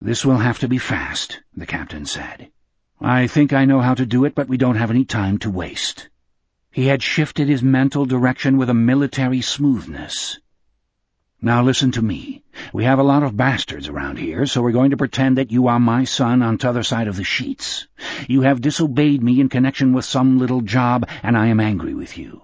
"This will have to be fast," the captain said. "I think I know how to do it, but we don't have any time to waste." He had shifted his mental direction with a military smoothness. "Now listen to me. We have a lot of bastards around here, so we're going to pretend that you are my son on t'other side of the sheets. You have disobeyed me in connection with some little job, and I am angry with you.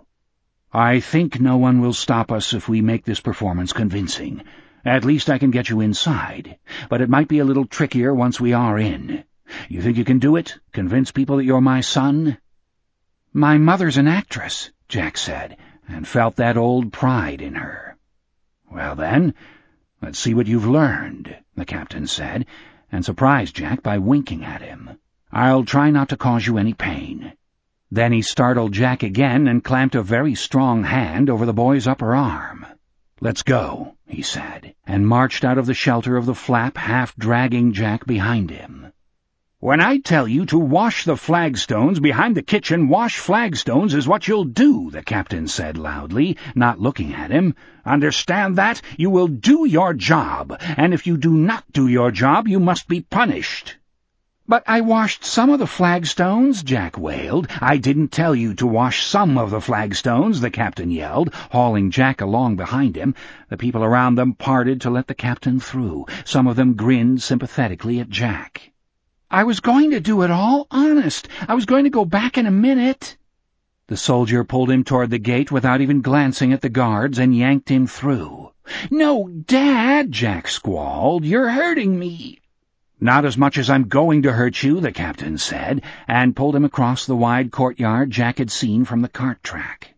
I think no one will stop us if we make this performance convincing. At least I can get you inside, but it might be a little trickier once we are in. You think you can do it? Convince people that you're my son?" "My mother's an actress," Jack said, and felt that old pride in her. "Well then, let's see what you've learned," the captain said, and surprised Jack by winking at him. "I'll try not to cause you any pain." Then he startled Jack again and clamped a very strong hand over the boy's upper arm. "Let's go," he said, and marched out of the shelter of the flap, half dragging Jack behind him. "When I tell you to wash the flagstones behind the kitchen, wash flagstones is what you'll do," the captain said loudly, not looking at him. "Understand that? You will do your job, and if you do not do your job, you must be punished." "But I washed some of the flagstones," Jack wailed. "I didn't tell you to wash some of the flagstones," the captain yelled, hauling Jack along behind him. The people around them parted to let the captain through. Some of them grinned sympathetically at Jack. "I was going to do it all, honest. I was going to go back in a minute." The soldier pulled him toward the gate without even glancing at the guards and yanked him through. "No, Dad," Jack squalled. "You're hurting me." "Not as much as I'm going to hurt you," the captain said, and pulled him across the wide courtyard Jack had seen from the cart track.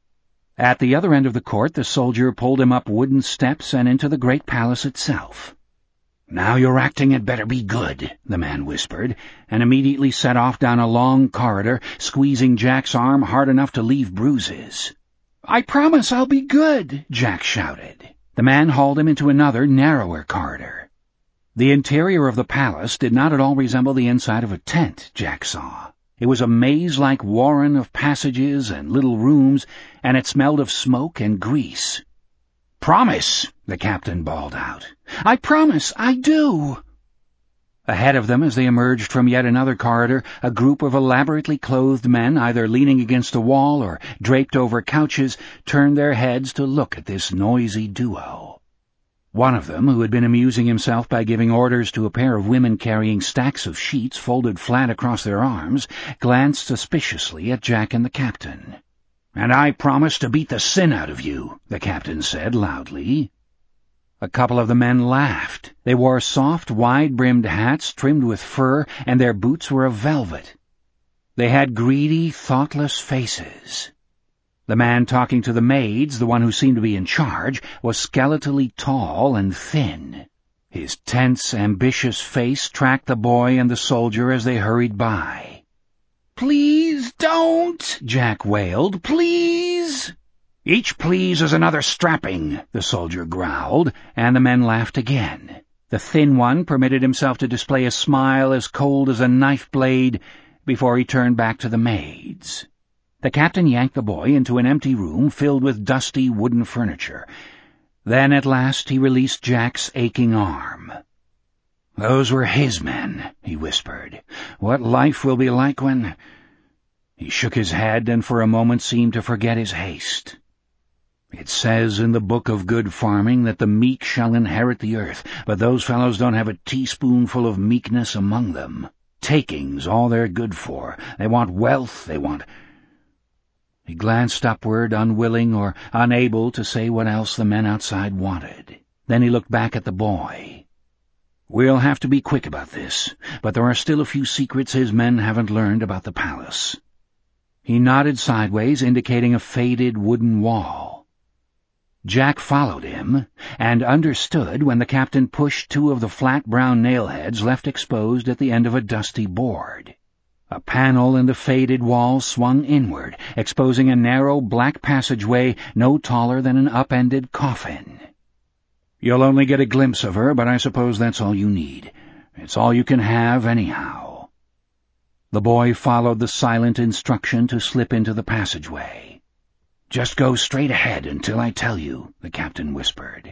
At the other end of the court, the soldier pulled him up wooden steps and into the great palace itself. "Now your acting had better be good," the man whispered, and immediately set off down a long corridor, squeezing Jack's arm hard enough to leave bruises. "I promise I'll be good," Jack shouted. The man hauled him into another, narrower corridor. The interior of the palace did not at all resemble the inside of a tent, Jack saw. It was a maze-like warren of passages and little rooms, and it smelled of smoke and grease. "Promise!" the captain bawled out. "I promise, I do." Ahead of them, as they emerged from yet another corridor, a group of elaborately clothed men, either leaning against a wall or draped over couches, turned their heads to look at this noisy duo. One of them, who had been amusing himself by giving orders to a pair of women carrying stacks of sheets folded flat across their arms, glanced suspiciously at Jack and the captain. "And I promise to beat the sin out of you," the captain said loudly. A couple of the men laughed. They wore soft, wide-brimmed hats trimmed with fur, and their boots were of velvet. They had greedy, thoughtless faces. The man talking to the maids, the one who seemed to be in charge, was skeletally tall and thin. His tense, ambitious face tracked the boy and the soldier as they hurried by. "Please don't," Jack wailed. "Please." "Each please is another strapping," the soldier growled, and the men laughed again. The thin one permitted himself to display a smile as cold as a knife blade before he turned back to the maids. The captain yanked the boy into an empty room filled with dusty wooden furniture. Then at last he released Jack's aching arm. "Those were his men," he whispered. "What life will be like when—" He shook his head and for a moment seemed to forget his haste. "It says in the book of good farming that the meek shall inherit the earth, but those fellows don't have a teaspoonful of meekness among them. Taking's all they're good for. They want wealth, they want—" He glanced upward, unwilling or unable to say what else the men outside wanted. Then he looked back at the boy. "We'll have to be quick about this, but there are still a few secrets his men haven't learned about the palace." He nodded sideways, indicating a faded wooden wall. Jack followed him, and understood when the captain pushed two of the flat brown nail-heads left exposed at the end of a dusty board. A panel in the faded wall swung inward, exposing a narrow black passageway no taller than an upended coffin. "You'll only get a glimpse of her, but I suppose that's all you need. It's all you can have, anyhow." The boy followed the silent instruction to slip into the passageway. "Just go straight ahead until I tell you," the captain whispered.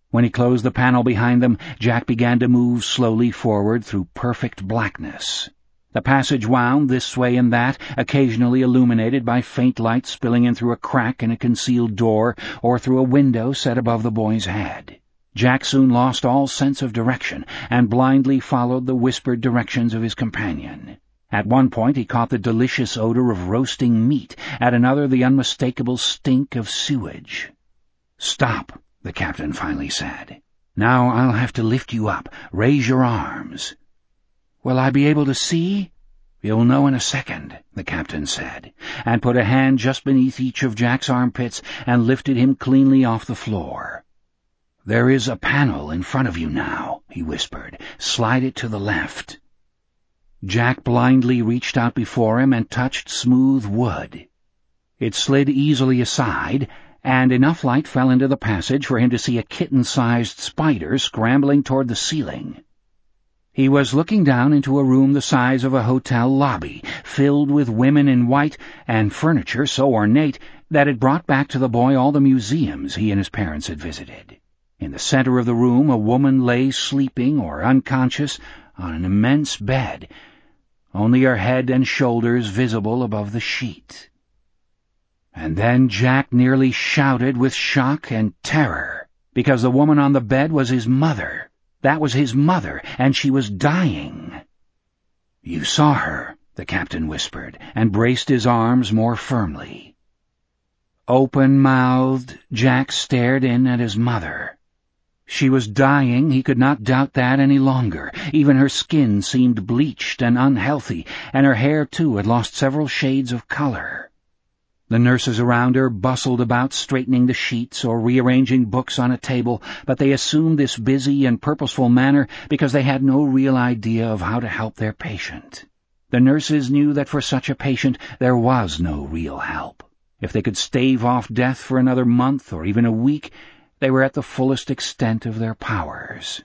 When he closed the panel behind them, Jack began to move slowly forward through perfect blackness. The passage wound this way and that, occasionally illuminated by faint light spilling in through a crack in a concealed door or through a window set above the boy's head. Jack soon lost all sense of direction and blindly followed the whispered directions of his companion. At one point he caught the delicious odor of roasting meat, at another the unmistakable stink of sewage. "Stop," the captain finally said. "Now I'll have to lift you up. Raise your arms." "Will I be able to see?" "You'll know in a second," the captain said, and put a hand just beneath each of Jack's armpits and lifted him cleanly off the floor. "There is a panel in front of you now," he whispered. "Slide it to the left." Jack blindly reached out before him and touched smooth wood. It slid easily aside, and enough light fell into the passage for him to see a kitten-sized spider scrambling toward the ceiling. He was looking down into a room the size of a hotel lobby, filled with women in white and furniture so ornate that it brought back to the boy all the museums he and his parents had visited. In the center of the room a woman lay sleeping or unconscious on an immense bed, only her head and shoulders visible above the sheet. And then Jack nearly shouted with shock and terror, because the woman on the bed was his mother. That was his mother, and she was dying. "You saw her," the captain whispered, and braced his arms more firmly. Open-mouthed, Jack stared in at his mother. She was dying, he could not doubt that any longer. Even her skin seemed bleached and unhealthy, and her hair, too, had lost several shades of color. The nurses around her bustled about, straightening the sheets or rearranging books on a table, but they assumed this busy and purposeful manner because they had no real idea of how to help their patient. The nurses knew that for such a patient there was no real help. If they could stave off death for another month or even a week, they were at the fullest extent of their powers.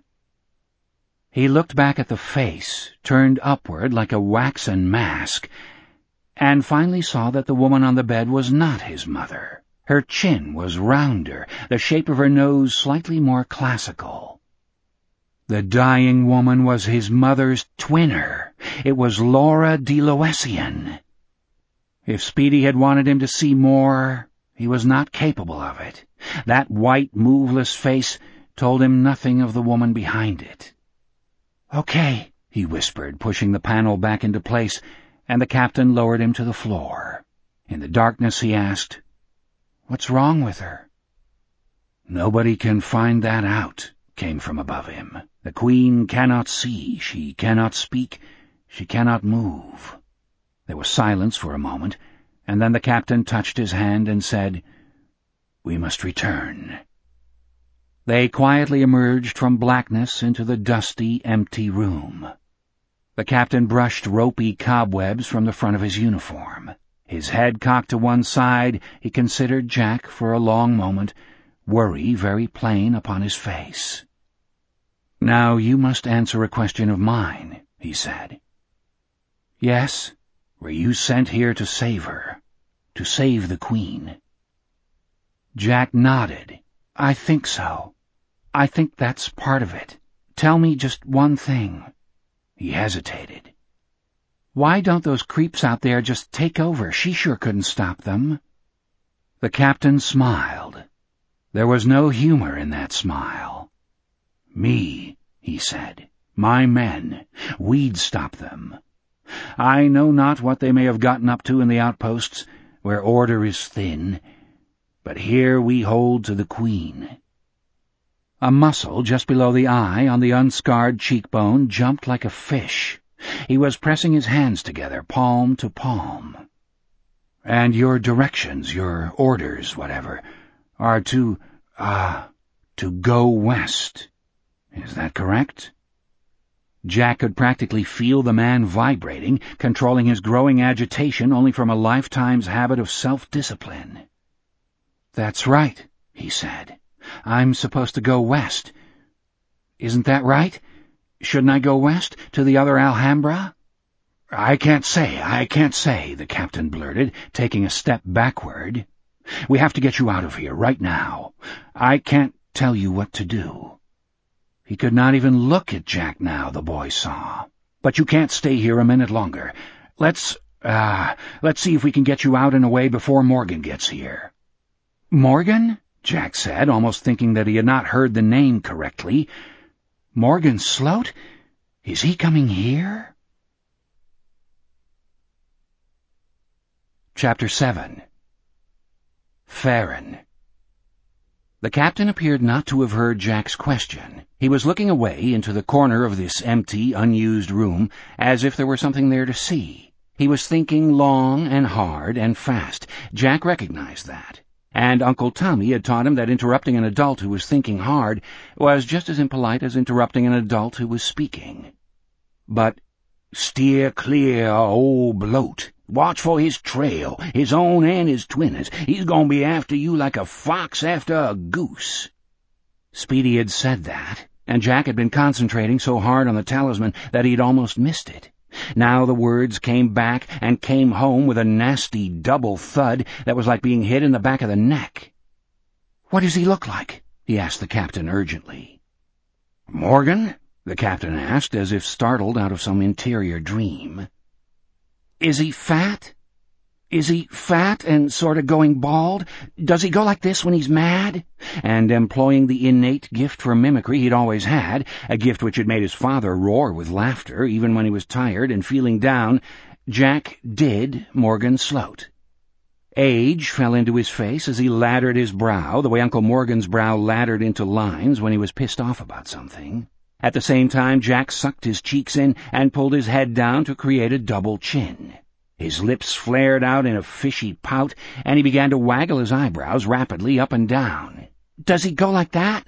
He looked back at the face, turned upward like a waxen mask, and finally saw that the woman on the bed was not his mother. Her chin was rounder, the shape of her nose slightly more classical. The dying woman was his mother's twinner. It was Laura de Loessian. If Speedy had wanted him to see more, he was not capable of it. That white, moveless face told him nothing of the woman behind it. "Okay," he whispered, pushing the panel back into place, and the captain lowered him to the floor. In the darkness he asked, "What's wrong with her?" "Nobody can find that out," came from above him. "The Queen cannot see, she cannot speak, she cannot move." There was silence for a moment, and then the captain touched his hand and said, "We must return." They quietly emerged from blackness into the dusty, empty room. The captain brushed ropey cobwebs from the front of his uniform. His head cocked to one side, he considered Jack for a long moment, worry very plain upon his face. "Now you must answer a question of mine," he said. "Yes?" "Were you sent here to save her? To save the Queen?" Jack nodded. "I think so. I think that's part of it. Tell me just one thing." He hesitated. "Why don't those creeps out there just take over? She sure couldn't stop them." The captain smiled. There was no humor in that smile. "Me," he said. "My men. We'd stop them. I know not what they may have gotten up to in the outposts, where order is thin, but here we hold to the Queen." A muscle just below the eye on the unscarred cheekbone jumped like a fish. He was pressing his hands together, palm to palm. "And your directions, your orders, whatever, are to go west. Is that correct?" Jack could practically feel the man vibrating, controlling his growing agitation only from a lifetime's habit of self-discipline. "That's right," he said. "I'm supposed to go west. Isn't that right? Shouldn't I go west, to the other Alhambra?" I can't say, the captain blurted, taking a step backward. "We have to get you out of here, right now. I can't tell you what to do." He could not even look at Jack now, the boy saw. "But you can't stay here a minute longer. Let's see if we can get you out and away before Morgan gets here." "Morgan?" Jack said, almost thinking that he had not heard the name correctly. "Morgan Sloat? Is he coming here?" Chapter 7. Farron. The captain appeared not to have heard Jack's question. He was looking away into the corner of this empty, unused room, as if there were something there to see. He was thinking long and hard and fast. Jack recognized that. And Uncle Tommy had taught him that interrupting an adult who was thinking hard was just as impolite as interrupting an adult who was speaking. But steer clear of old Bloat. Watch for his trail, his own and his twinner's. He's gonna be after you like a fox after a goose. Speedy had said that, and Jack had been concentrating so hard on the talisman that he'd almost missed it. Now the words came back and came home with a nasty double thud that was like being hit in the back of the neck. "What does he look like?" he asked the captain urgently. "Morgan?" the captain asked, as if startled out of some interior dream. "Is he fat? Is he fat and sort of going bald? Does he go like this when he's mad?" And employing the innate gift for mimicry he'd always had, a gift which had made his father roar with laughter even when he was tired and feeling down, Jack did Morgan Sloat. Age fell into his face as he laddered his brow, the way Uncle Morgan's brow laddered into lines when he was pissed off about something. At the same time, Jack sucked his cheeks in and pulled his head down to create a double chin. His lips flared out in a fishy pout, and he began to waggle his eyebrows rapidly up and down. "Does he go like that?"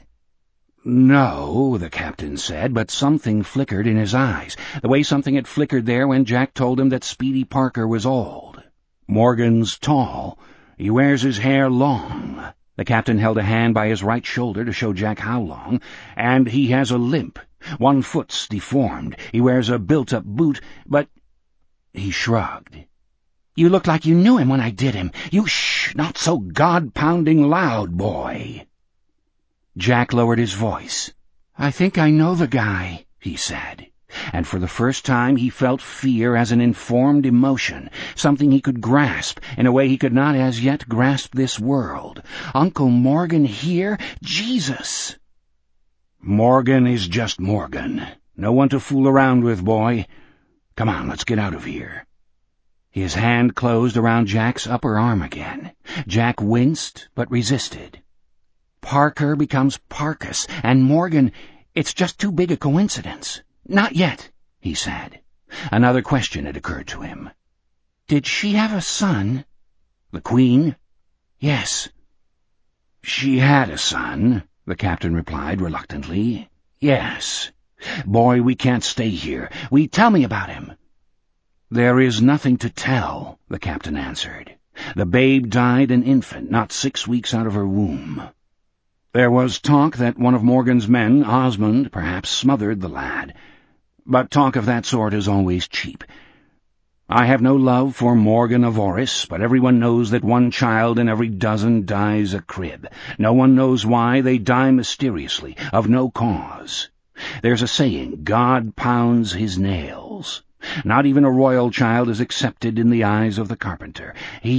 "No," the captain said, but something flickered in his eyes, the way something had flickered there when Jack told him that Speedy Parker was old. "Morgan's tall. He wears his hair long." The captain held a hand by his right shoulder to show Jack how long, "and he has a limp. One foot's deformed. He wears a built-up boot, but—" He shrugged. "You looked like you knew him when I did him. You shh, not so God-pounding loud, boy." Jack lowered his voice. "I think I know the guy," he said, and for the first time he felt fear as an informed emotion, something he could grasp in a way he could not as yet grasp this world. Uncle Morgan here? Jesus! "Morgan is just Morgan. No one to fool around with, boy. Come on, let's get out of here." His hand closed around Jack's upper arm again. Jack winced, but resisted. Parker becomes Parkus, and Morgan, it's just too big a coincidence. "Not yet," he said. Another question had occurred to him. "Did she have a son?" "The Queen?" "Yes." "She had a son," the captain replied reluctantly. "Yes. Boy, we can't stay here. Tell me about him." "There is nothing to tell," the captain answered. "The babe died an infant, not 6 weeks out of her womb. There was talk that one of Morgan's men, Osmond, perhaps smothered the lad. But talk of that sort is always cheap. I have no love for Morgan of Orris, but everyone knows that one child in every dozen dies a crib. No one knows why. They die mysteriously, of no cause. There's a saying, God pounds his nails. Not even a royal child is accepted in the eyes of the carpenter.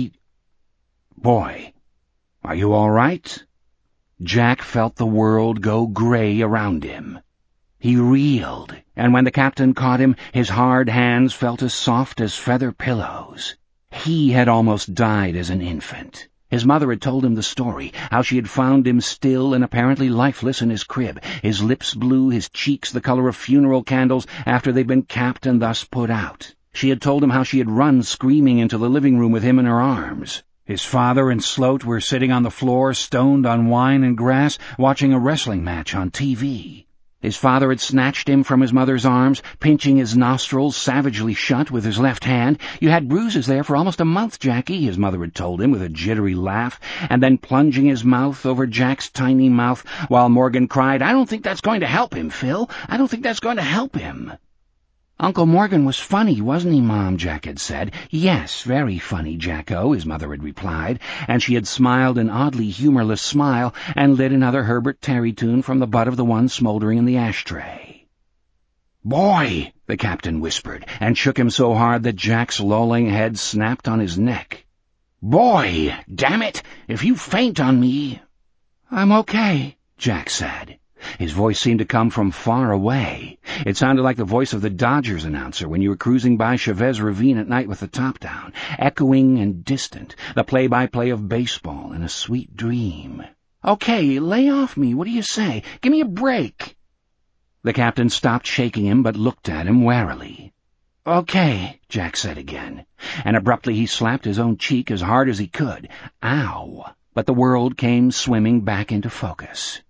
Boy, are you all right?" Jack felt the world go gray around him. He reeled, and when the captain caught him, his hard hands felt as soft as feather pillows. He had almost died as an infant. His mother had told him the story, how she had found him still and apparently lifeless in his crib, his lips blue, his cheeks the color of funeral candles after they'd been capped and thus put out. She had told him how she had run screaming into the living room with him in her arms. His father and Sloat were sitting on the floor, stoned on wine and grass, watching a wrestling match on TV. His father had snatched him from his mother's arms, pinching his nostrils savagely shut with his left hand. "You had bruises there for almost a month, Jackie," his mother had told him with a jittery laugh, and then plunging his mouth over Jack's tiny mouth, while Morgan cried, "I don't think that's going to help him, Phil. I don't think that's going to help him." "Uncle Morgan was funny, wasn't he, Mom?" Jack had said. "Yes, very funny, Jacko," his mother had replied, and she had smiled an oddly humorless smile and lit another Herbert Terry tune from the butt of the one smoldering in the ashtray. "Boy!" the captain whispered, and shook him so hard that Jack's lolling head snapped on his neck. "Boy! Damn it! If you faint on me—" "I'm okay," Jack said. His voice seemed to come from far away. It sounded like the voice of the Dodgers announcer when you were cruising by Chavez Ravine at night with the top down, echoing and distant, the play-by-play of baseball in a sweet dream. "Okay, lay off me. What do you say? Give me a break." The captain stopped shaking him but looked at him warily. "Okay," Jack said again, and abruptly he slapped his own cheek as hard as he could. Ow! But the world came swimming back into focus.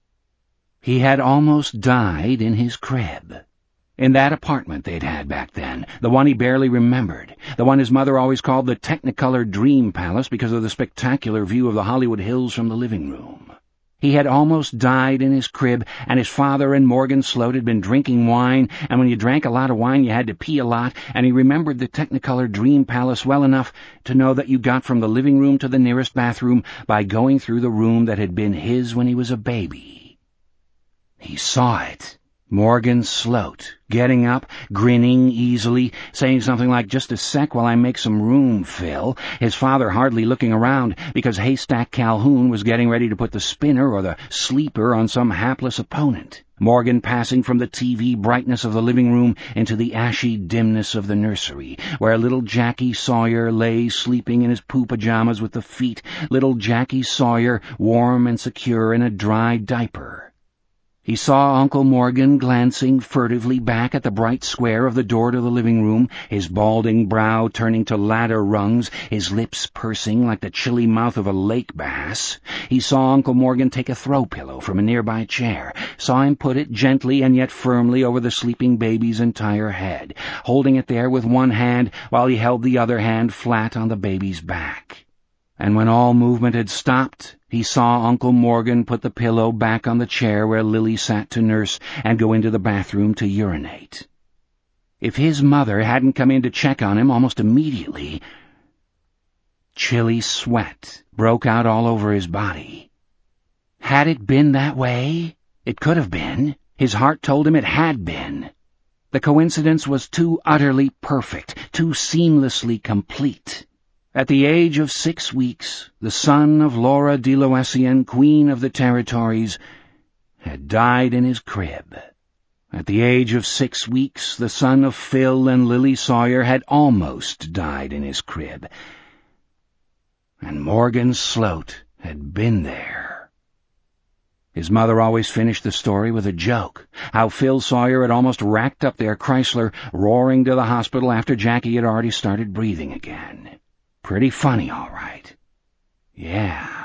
He had almost died in his crib. In that apartment they'd had back then, the one he barely remembered, the one his mother always called the Technicolor Dream Palace because of the spectacular view of the Hollywood Hills from the living room. He had almost died in his crib, and his father and Morgan Sloat had been drinking wine, and when you drank a lot of wine you had to pee a lot, and he remembered the Technicolor Dream Palace well enough to know that you got from the living room to the nearest bathroom by going through the room that had been his when he was a baby. He saw it. Morgan Sloat, getting up, grinning easily, saying something like, "Just a sec while I make some room, Phil," his father hardly looking around because Haystack Calhoun was getting ready to put the spinner or the sleeper on some hapless opponent. Morgan passing from the TV brightness of the living room into the ashy dimness of the nursery, where little Jackie Sawyer lay sleeping in his poo pajamas with the feet, little Jackie Sawyer warm and secure in a dry diaper. He saw Uncle Morgan glancing furtively back at the bright square of the door to the living room, his balding brow turning to ladder rungs, his lips pursing like the chilly mouth of a lake bass. He saw Uncle Morgan take a throw pillow from a nearby chair, saw him put it gently and yet firmly over the sleeping baby's entire head, holding it there with one hand while he held the other hand flat on the baby's back. And when all movement had stopped, he saw Uncle Morgan put the pillow back on the chair where Lily sat to nurse and go into the bathroom to urinate. If his mother hadn't come in to check on him almost immediately, chilly sweat broke out all over his body. Had it been that way? It could have been. His heart told him it had been. The coincidence was too utterly perfect, too seamlessly complete. At the age of 6 weeks, the son of Laura de Loessian, Queen of the Territories, had died in his crib. At the age of 6 weeks, the son of Phil and Lily Sawyer had almost died in his crib. And Morgan Sloat had been there. His mother always finished the story with a joke, how Phil Sawyer had almost racked up their Chrysler, roaring to the hospital after Jackie had already started breathing again. Pretty funny, all right. Yeah.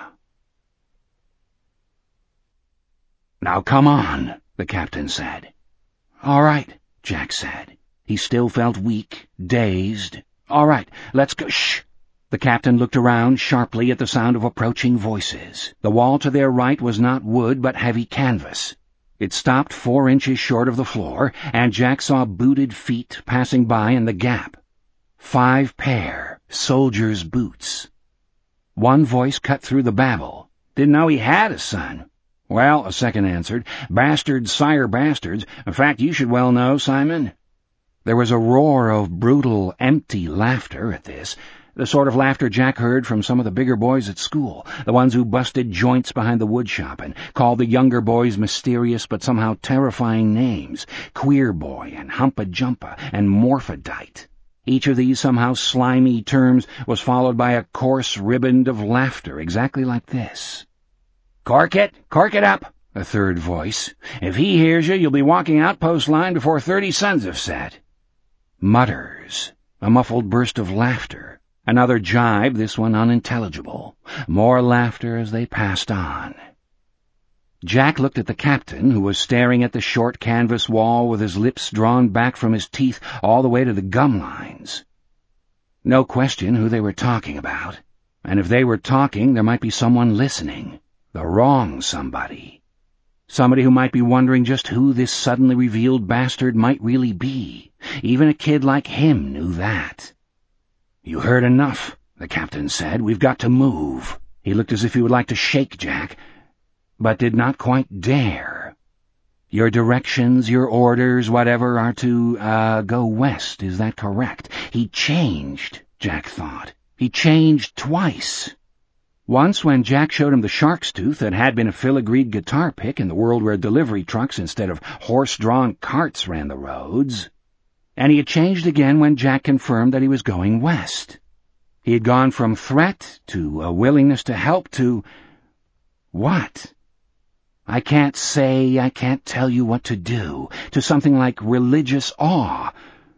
"Now come on," the captain said. "All right," Jack said. He still felt weak, dazed. "All right, let's go." "Shh!" The captain looked around sharply at the sound of approaching voices. The wall to their right was not wood but heavy canvas. It stopped 4 inches short of the floor, and Jack saw booted feet passing by in the gap. 5 pair, soldiers' boots. One voice cut through the babble. "Didn't know he had a son." "Well," a second answered, "bastards sire bastards. In fact, you should well know, Simon." There was a roar of brutal, empty laughter at this, the sort of laughter Jack heard from some of the bigger boys at school, the ones who busted joints behind the woodshop and called the younger boys mysterious but somehow terrifying names, Queer Boy and Humpa Jumpa and Morphodite. Each of these somehow slimy terms was followed by a coarse riband of laughter exactly like this. Cork it up," a third voice. "If he hears you, you'll be walking outpost line before 30 suns have set." Mutters, a muffled burst of laughter, another jibe, this one unintelligible, more laughter as they passed on. Jack looked at the captain, who was staring at the short canvas wall with his lips drawn back from his teeth all the way to the gum lines. No question who they were talking about, and if they were talking, there might be someone listening, the wrong somebody. Somebody who might be wondering just who this suddenly revealed bastard might really be, Even a kid like him knew that. "You heard enough," the captain said. "We've got to move." He looked as if he would like to shake Jack, but did not quite dare. "Your directions, your orders, whatever, are to, go west, is that correct?" He changed, Jack thought. He changed twice. Once when Jack showed him the shark's tooth that had been a filigreed guitar pick in the world where delivery trucks instead of horse-drawn carts ran the roads. And he had changed again when Jack confirmed that he was going west. He had gone from threat to a willingness to help to... what? I can't tell you what to do, to something like religious awe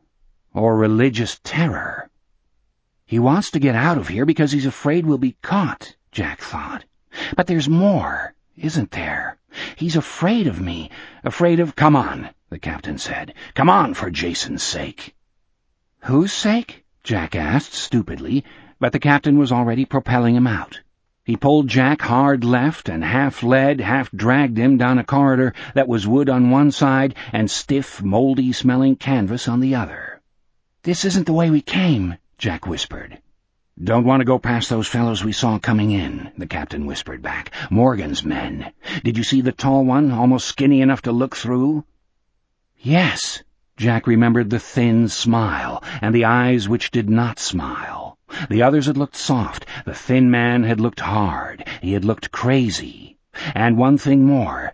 or religious terror. He wants to get out of here because he's afraid we'll be caught, Jack thought. But there's more, isn't there? He's afraid of me, afraid of... "Come on," the captain said. "Come on, for Jason's sake." "Whose sake?" Jack asked stupidly, but the captain was already propelling him out. He pulled Jack hard left and half led, half dragged him down a corridor that was wood on one side and stiff, mouldy-smelling canvas on the other. "This isn't the way we came," Jack whispered. "Don't want to go past those fellows we saw coming in," the captain whispered back. "Morgan's men. Did you see the tall one, almost skinny enough to look through?" Yes. Jack remembered the thin smile and the eyes which did not smile. The others had looked soft. The thin man had looked hard. He had looked crazy. And one thing more.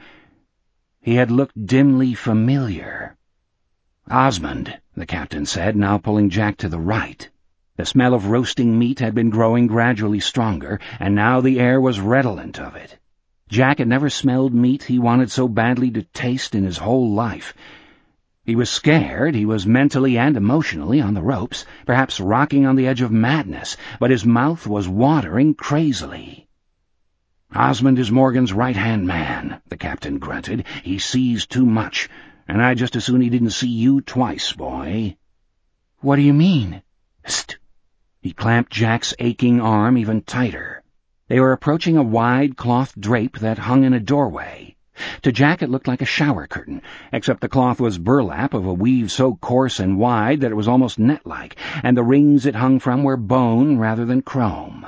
He had looked dimly familiar. "Osmond," the captain said, now pulling Jack to the right. The smell of roasting meat had been growing gradually stronger, and now the air was redolent of it. Jack had never smelled meat he wanted so badly to taste in his whole life. He was scared, he was mentally and emotionally on the ropes, perhaps rocking on the edge of madness, but his mouth was watering crazily. "Osmond is Morgan's right-hand man," the captain grunted. "He sees too much, and I'd just as soon he didn't see you twice, boy." "What do you mean?" "Hst!" He clamped Jack's aching arm even tighter. They were approaching a wide cloth drape that hung in a doorway. To Jack it looked like a shower curtain, except the cloth was burlap of a weave so coarse and wide that it was almost net-like, and the rings it hung from were bone rather than chrome.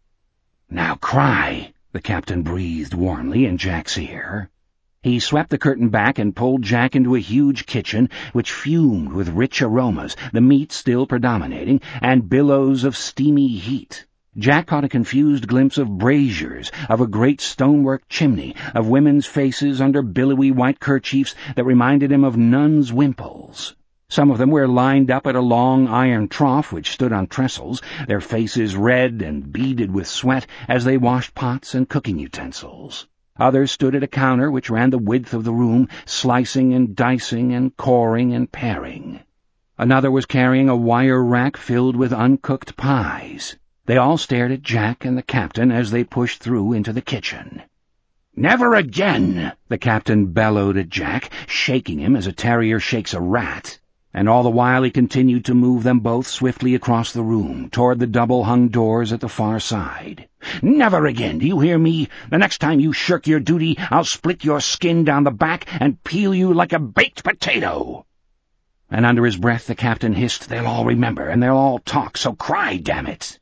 "Now cry," the captain breathed warmly in Jack's ear. He swept the curtain back and pulled Jack into a huge kitchen which fumed with rich aromas, the meat still predominating, and billows of steamy heat. Jack caught a confused glimpse of braziers, of a great stonework chimney, of women's faces under billowy white kerchiefs that reminded him of nuns' wimples. Some of them were lined up at a long iron trough which stood on trestles, their faces red and beaded with sweat as they washed pots and cooking utensils. Others stood at a counter which ran the width of the room, slicing and dicing and coring and paring. Another was carrying a wire rack filled with uncooked pies. They all stared at Jack and the captain as they pushed through into the kitchen. "Never again!" the captain bellowed at Jack, shaking him as a terrier shakes a rat. And all the while he continued to move them both swiftly across the room, toward the double-hung doors at the far side. "Never again, do you hear me? The next time you shirk your duty, I'll split your skin down the back and peel you like a baked potato." And under his breath the captain hissed, "They'll all remember, and they'll all talk, so cry, damn it!"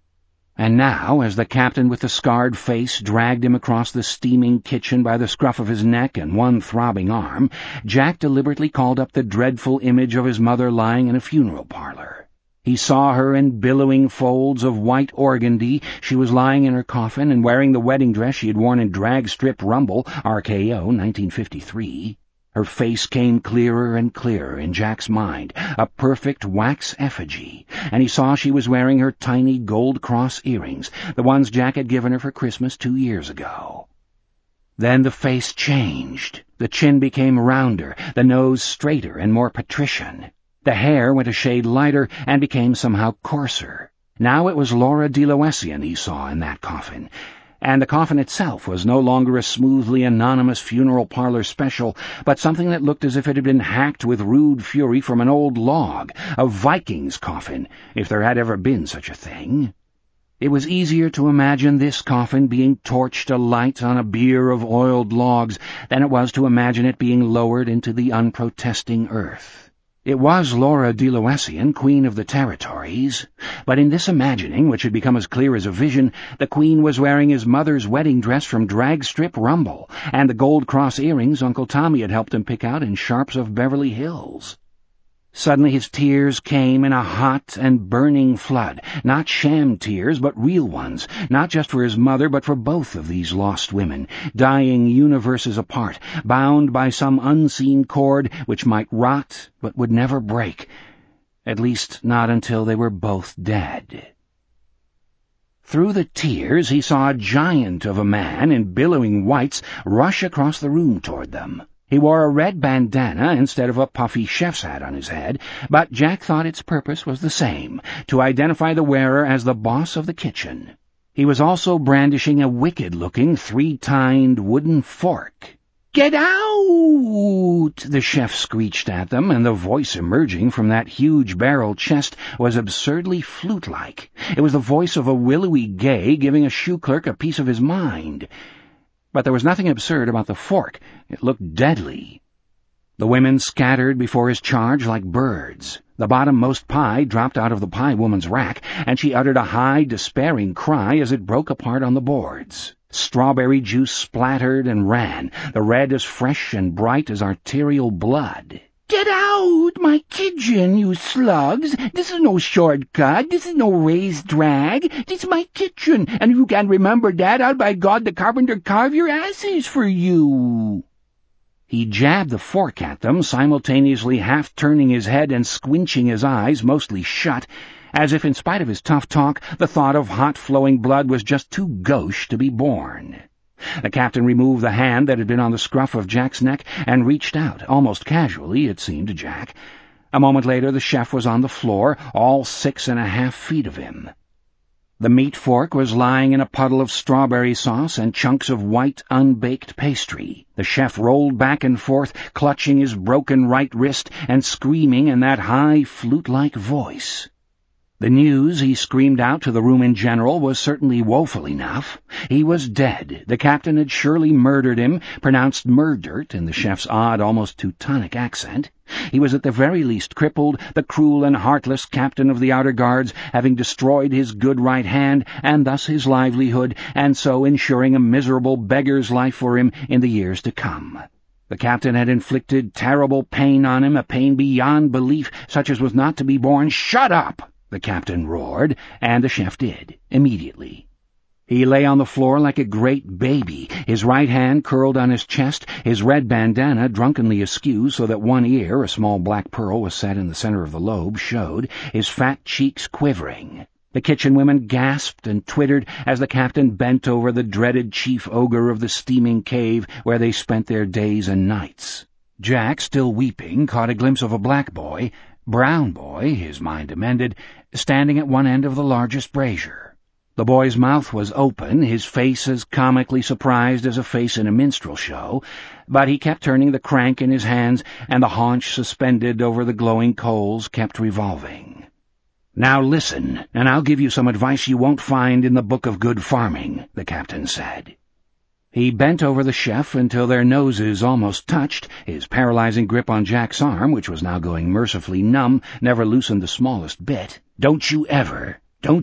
And now, as the captain with the scarred face dragged him across the steaming kitchen by the scruff of his neck and one throbbing arm, Jack deliberately called up the dreadful image of his mother lying in a funeral parlor. He saw her in billowing folds of white organdy. She was lying in her coffin and wearing the wedding dress she had worn in Drag Strip Rumble, RKO 1953. Her face came clearer and clearer in Jack's mind, a perfect wax effigy, and he saw she was wearing her tiny gold cross earrings, the ones Jack had given her for Christmas 2 years ago. Then the face changed. The chin became rounder, the nose straighter and more patrician. The hair went a shade lighter and became somehow coarser. Now it was Laura de Loessian he saw in that coffin. And the coffin itself was no longer a smoothly anonymous funeral parlor special, but something that looked as if it had been hacked with rude fury from an old log, a Viking's coffin, if there had ever been such a thing. It was easier to imagine this coffin being torched alight on a bier of oiled logs than it was to imagine it being lowered into the unprotesting earth. It was Laura de Loessian, Queen of the Territories, but in this imagining, which had become as clear as a vision, the Queen was wearing his mother's wedding dress from Dragstrip Rumble, and the gold cross earrings Uncle Tommy had helped him pick out in Sharps of Beverly Hills. Suddenly his tears came in a hot and burning flood, not sham tears, but real ones, not just for his mother, but for both of these lost women, dying universes apart, bound by some unseen cord which might rot but would never break, at least not until they were both dead. Through the tears he saw a giant of a man in billowing whites rush across the room toward them. He wore a red bandana instead of a puffy chef's hat on his head, but Jack thought its purpose was the same, to identify the wearer as the boss of the kitchen. He was also brandishing a wicked-looking, three-tined wooden fork. "Get out!" the chef screeched at them, and the voice emerging from that huge barrel chest was absurdly flute-like. It was the voice of a willowy gay giving a shoe clerk a piece of his mind. But there was nothing absurd about the fork. It looked deadly. The women scattered before his charge like birds. The bottom-most pie dropped out of the pie woman's rack, and she uttered a high, despairing cry as it broke apart on the boards. Strawberry juice splattered and ran, the red as fresh and bright as arterial blood. "Get out, my kitchen, you slugs! This is no shortcut, this is no raised drag, this is my kitchen, and if you can't remember that, I'll by God the carpenter carve your asses for you!" He jabbed the fork at them, simultaneously half-turning his head and squinching his eyes, mostly shut, as if in spite of his tough talk, the thought of hot-flowing blood was just too gauche to be borne. The captain removed the hand that had been on the scruff of Jack's neck and reached out, almost casually, it seemed to Jack. A moment later the chef was on the floor, all 6.5 feet of him. The meat fork was lying in a puddle of strawberry sauce and chunks of white, unbaked pastry. The chef rolled back and forth, clutching his broken right wrist and screaming in that high, flute-like voice. The news he screamed out to the room in general was certainly woeful enough. He was dead. The captain had surely murdered him, pronounced murdered in the chef's odd, almost Teutonic accent. He was at the very least crippled, the cruel and heartless captain of the outer guards, having destroyed his good right hand, and thus his livelihood, and so ensuring a miserable beggar's life for him in the years to come. The captain had inflicted terrible pain on him, a pain beyond belief, such as was not to be borne. "Shut up!" the captain roared, and the chef did, immediately. He lay on the floor like a great baby, his right hand curled on his chest, his red bandana drunkenly askew so that one ear, a small black pearl was set in the center of the lobe, showed, his fat cheeks quivering. The kitchen women gasped and twittered as the captain bent over the dreaded chief ogre of the steaming cave where they spent their days and nights. Jack, still weeping, caught a glimpse of a black boy, brown boy, his mind amended, standing at one end of the largest brazier. The boy's mouth was open, his face as comically surprised as a face in a minstrel show, but he kept turning the crank in his hands, and the haunch suspended over the glowing coals kept revolving. "Now listen, and I'll give you some advice you won't find in the Book of Good Farming," the captain said. He bent over the chef until their noses almost touched. His paralyzing grip on Jack's arm, which was now going mercifully numb, never loosened the smallest bit. Don't you ever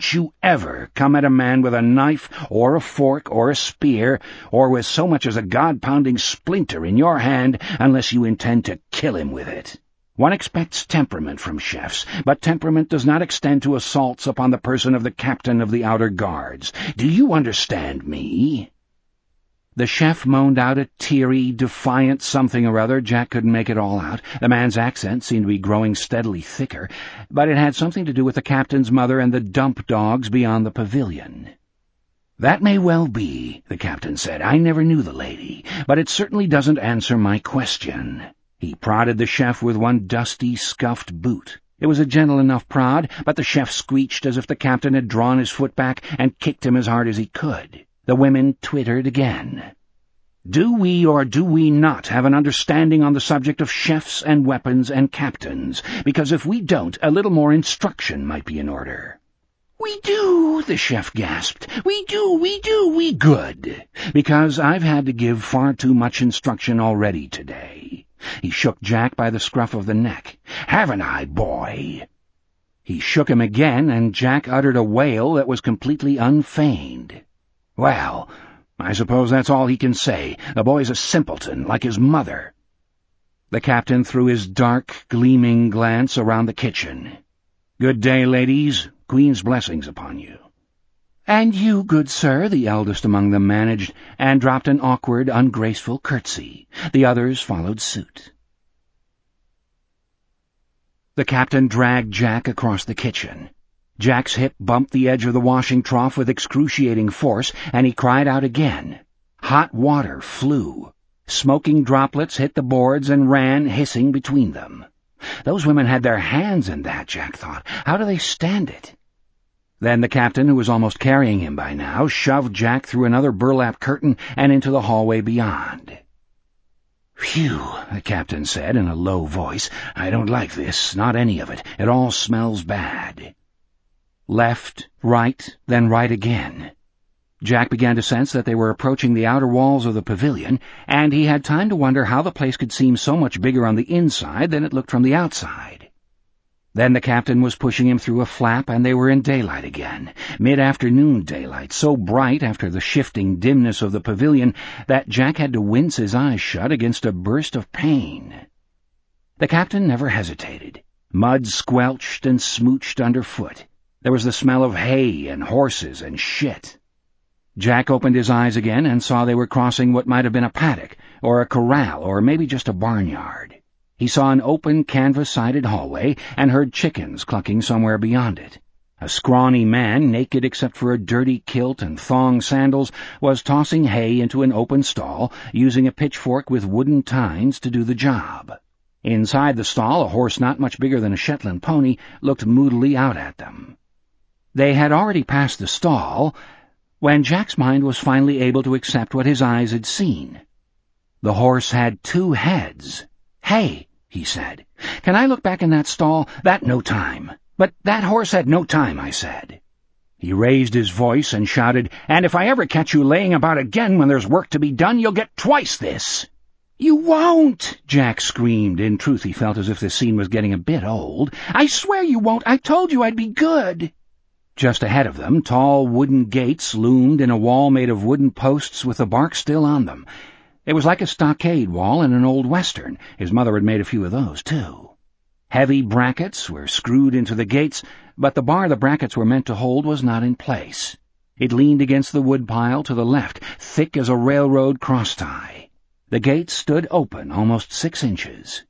come at a man with a knife or a fork or a spear or with so much as a God-pounding splinter in your hand unless you intend to kill him with it. One expects temperament from chefs, but temperament does not extend to assaults upon the person of the captain of the outer guards. Do you understand me?" The chef moaned out a teary, defiant something or other. Jack couldn't make it all out. The man's accent seemed to be growing steadily thicker, but it had something to do with the captain's mother and the dump dogs beyond the pavilion. "That may well be," the captain said. "I never knew the lady, but it certainly doesn't answer my question." He prodded the chef with one dusty, scuffed boot. It was a gentle enough prod, but the chef screeched as if the captain had drawn his foot back and kicked him as hard as he could. The women twittered again. "Do we or do we not have an understanding on the subject of chefs and weapons and captains? Because if we don't, a little more instruction might be in order." "We do," the chef gasped. We do, good. Because I've had to give far too much instruction already today. He shook Jack by the scruff of the neck. "Haven't I, boy?" He shook him again, and Jack uttered a wail that was completely unfeigned. "Well, I suppose that's all he can say. The boy's a simpleton, like his mother." The captain threw his dark, gleaming glance around the kitchen. "Good day, ladies. Queen's blessings upon you." "And you, good sir," the eldest among them managed, and dropped an awkward, ungraceful curtsy. The others followed suit. The captain dragged Jack across the kitchen. Jack's hip bumped the edge of the washing trough with excruciating force, and he cried out again. Hot water flew. Smoking droplets hit the boards and ran hissing between them. Those women had their hands in that, Jack thought. How do they stand it? Then the captain, who was almost carrying him by now, shoved Jack through another burlap curtain and into the hallway beyond. "Phew," the captain said in a low voice. "I don't like this, not any of it. It all smells bad." Left, right, then right again. Jack began to sense that they were approaching the outer walls of the pavilion, and he had time to wonder how the place could seem so much bigger on the inside than it looked from the outside. Then the captain was pushing him through a flap, and they were in daylight again, mid-afternoon daylight, so bright after the shifting dimness of the pavilion that Jack had to wince his eyes shut against a burst of pain. The captain never hesitated. Mud squelched and smooched underfoot. There was the smell of hay and horses and shit. Jack opened his eyes again and saw they were crossing what might have been a paddock, or a corral, or maybe just a barnyard. He saw an open, canvas-sided hallway and heard chickens clucking somewhere beyond it. A scrawny man, naked except for a dirty kilt and thong sandals, was tossing hay into an open stall, using a pitchfork with wooden tines to do the job. Inside the stall, a horse not much bigger than a Shetland pony looked moodily out at them. They had already passed the stall when Jack's mind was finally able to accept what his eyes had seen. The horse had 2 heads. "Hey," he said, "can I look back in that stall? That no time. But that horse had no time, I said." He raised his voice and shouted, "And if I ever catch you laying about again when there's work to be done, you'll get twice this." "You won't!" Jack screamed. In truth, he felt as if this scene was getting a bit old. "I swear you won't! I told you I'd be good!" Just ahead of them, tall wooden gates loomed in a wall made of wooden posts with the bark still on them. It was like a stockade wall in an old western. His mother had made a few of those, too. Heavy brackets were screwed into the gates, but the bar the brackets were meant to hold was not in place. It leaned against the woodpile to the left, thick as a railroad crosstie. The gates stood open almost 6 inches.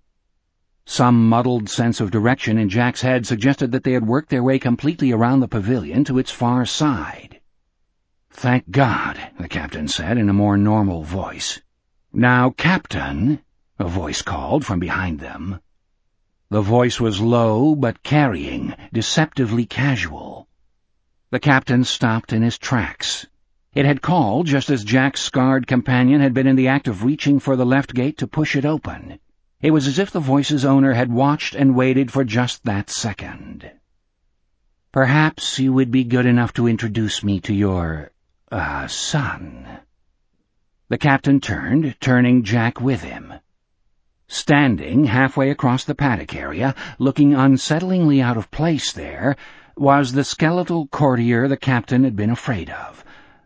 Some muddled sense of direction in Jack's head suggested that they had worked their way completely around the pavilion to its far side. "Thank God," the captain said in a more normal voice. "Now, Captain," a voice called from behind them. The voice was low but carrying, deceptively casual. The captain stopped in his tracks. It had called just as Jack's scarred companion had been in the act of reaching for the left gate to push it open. It was as if the voice's owner had watched and waited for just that second. "Perhaps you would be good enough to introduce me to your, son." The captain turned, turning Jack with him. Standing halfway across the paddock area, looking unsettlingly out of place there, was the skeletal courtier the captain had been afraid of,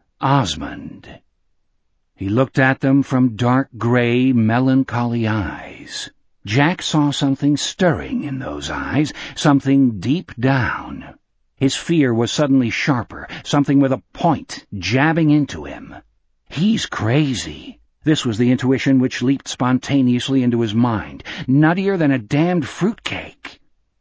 Osmond. He looked at them from dark gray, melancholy eyes. Jack saw something stirring in those eyes, something deep down. His fear was suddenly sharper, something with a point jabbing into him. "He's crazy." This was the intuition which leaped spontaneously into his mind, nuttier than a damned fruitcake.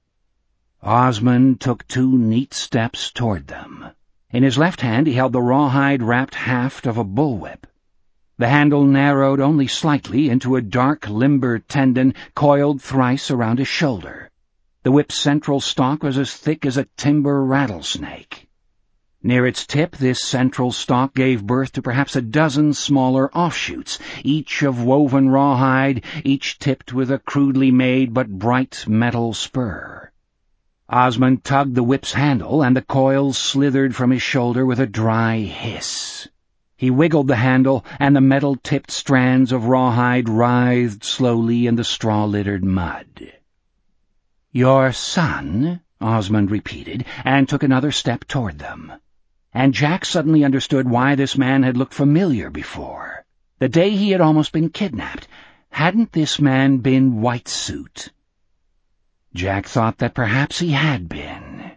Osmond took 2 neat steps toward them. In his left hand he held the rawhide-wrapped haft of a bullwhip. The handle narrowed only slightly into a dark, limber tendon coiled thrice around his shoulder. The whip's central stalk was as thick as a timber rattlesnake. Near its tip, this central stalk gave birth to perhaps a dozen smaller offshoots, each of woven rawhide, each tipped with a crudely made but bright metal spur. Osmond tugged the whip's handle, and the coils slithered from his shoulder with a dry hiss. He wiggled the handle, and the metal-tipped strands of rawhide writhed slowly in the straw-littered mud. "Your son?" Osmond repeated, and took another step toward them. And Jack suddenly understood why this man had looked familiar before. The day he had almost been kidnapped, hadn't this man been White Suit? Jack thought that perhaps he had been.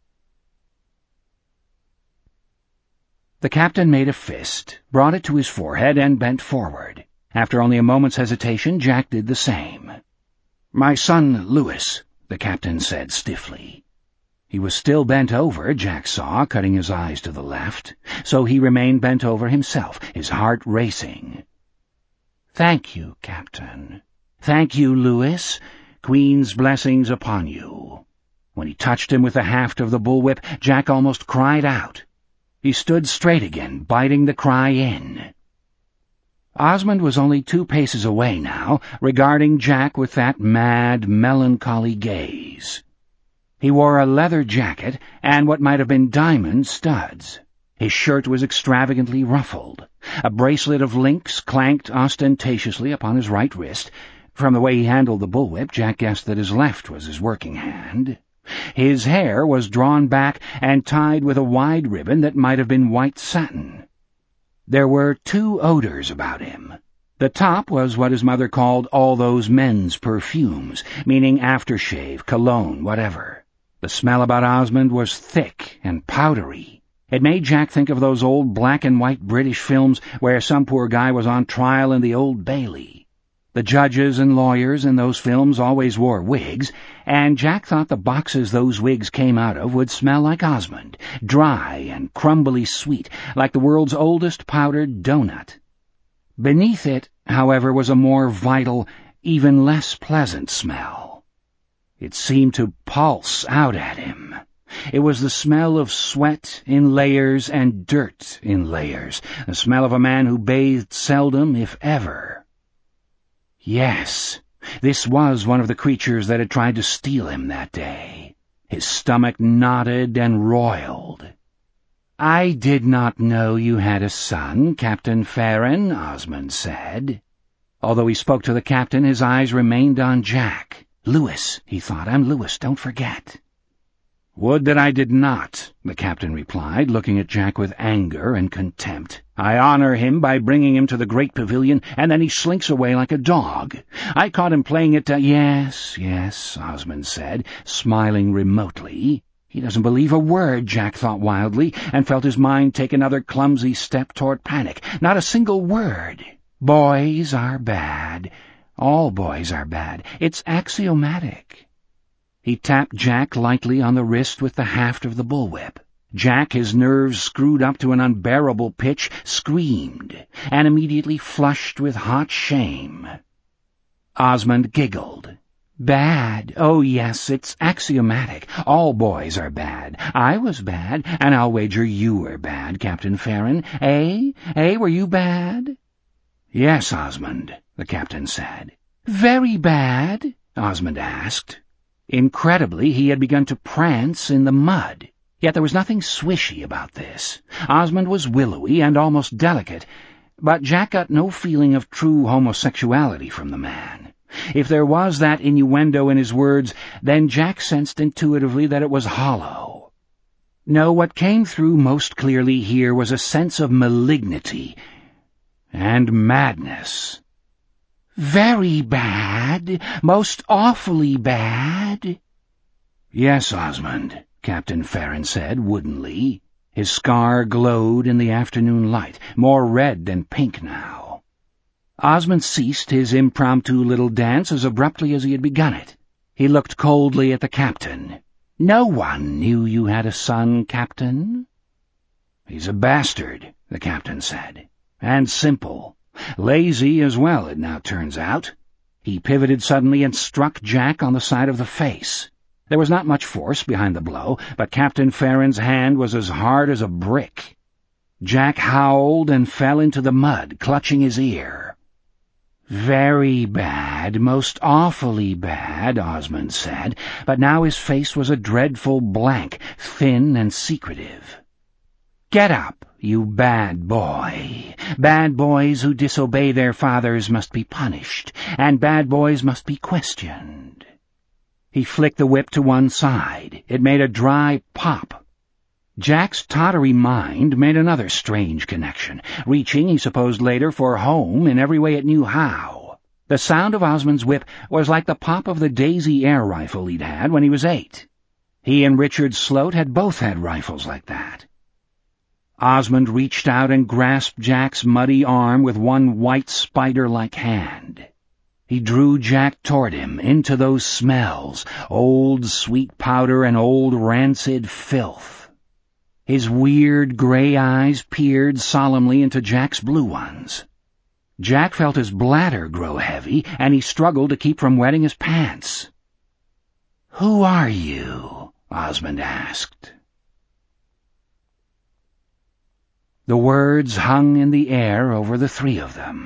The captain made a fist, brought it to his forehead, and bent forward. After only a moment's hesitation, Jack did the same. "My son, Louis," the captain said stiffly. He was still bent over, Jack saw, cutting his eyes to the left, so he remained bent over himself, his heart racing. "Thank you, Captain. Thank you, Louis. Queen's blessings upon you." When he touched him with the haft of the bullwhip, Jack almost cried out. He stood straight again, biting the cry in. Osmond was only 2 paces away now, regarding Jack with that mad, melancholy gaze. He wore a leather jacket and what might have been diamond studs. His shirt was extravagantly ruffled. A bracelet of links clanked ostentatiously upon his right wrist. From the way he handled the bullwhip, Jack guessed that his left was his working hand. His hair was drawn back and tied with a wide ribbon that might have been white satin. There were 2 odors about him. The top was what his mother called all those men's perfumes, meaning aftershave, cologne, whatever. The smell about Osmond was thick and powdery. It made Jack think of those old black-and-white British films where some poor guy was on trial in the Old Bailey. The judges and lawyers in those films always wore wigs, and Jack thought the boxes those wigs came out of would smell like Osmond, dry and crumbly sweet, like the world's oldest powdered doughnut. Beneath it, however, was a more vital, even less pleasant smell. It seemed to pulse out at him. It was the smell of sweat in layers and dirt in layers, the smell of a man who bathed seldom, if ever. Yes, this was one of the creatures that had tried to steal him that day. His stomach knotted and roiled. "I did not know you had a son, Captain Farron," Osmond said. Although he spoke to the captain, his eyes remained on Jack. "Louis," he thought. "I'm Louis, don't forget." "Would that I did not," the captain replied, looking at Jack with anger and contempt. "I honor him by bringing him to the great pavilion, and then he slinks away like a dog. I caught him playing it to—" Yes, Osmond said, smiling remotely. He doesn't believe a word, Jack thought wildly, and felt his mind take another clumsy step toward panic. Not a single word. Boys are bad. All boys are bad. It's axiomatic. He tapped Jack lightly on the wrist with the haft of the bullwhip. Jack, his nerves screwed up to an unbearable pitch, screamed, and immediately flushed with hot shame. Osmond giggled. "Bad? Oh, yes, it's axiomatic. All boys are bad. I was bad, and I'll wager you were bad, Captain Farron. Eh? Were you bad?" "Yes, Osmond," the captain said. "Very bad?" Osmond asked. Incredibly, he had begun to prance in the mud. Yet there was nothing swishy about this. Osmond was willowy and almost delicate, but Jack got no feeling of true homosexuality from the man. If there was that innuendo in his words, then Jack sensed intuitively that it was hollow. No, what came through most clearly here was a sense of malignity and madness. "Very bad? Most awfully bad?" "Yes, Osmond," Captain Farron said woodenly. His scar glowed in the afternoon light, more red than pink now. Osmond ceased his impromptu little dance as abruptly as he had begun it. He looked coldly at the captain. "No one knew you had a son, Captain?" "He's a bastard," the captain said, "and simple. Lazy as well, it now turns out." He pivoted suddenly and struck Jack on the side of the face. There was not much force behind the blow, but Captain Farron's hand was as hard as a brick. Jack howled and fell into the mud, clutching his ear. "Very bad, most awfully bad," Osmond said, but now his face was a dreadful blank, thin and secretive. Get up, you bad boy. Bad boys who disobey their fathers must be punished, and bad boys must be questioned. He flicked the whip to one side. It made a dry pop. Jack's tottery mind made another strange connection, reaching, he supposed later, for home in every way it knew how. The sound of Osmond's whip was like the pop of the Daisy air rifle he'd had when he was 8. He and Richard Sloat had both had rifles like that. Osmond reached out and grasped Jack's muddy arm with one white spider-like hand. He drew Jack toward him, into those smells, old sweet powder and old rancid filth. His weird gray eyes peered solemnly into Jack's blue ones. Jack felt his bladder grow heavy, and he struggled to keep from wetting his pants. "Who are you?" Osmond asked. The words hung in the air over the three of them.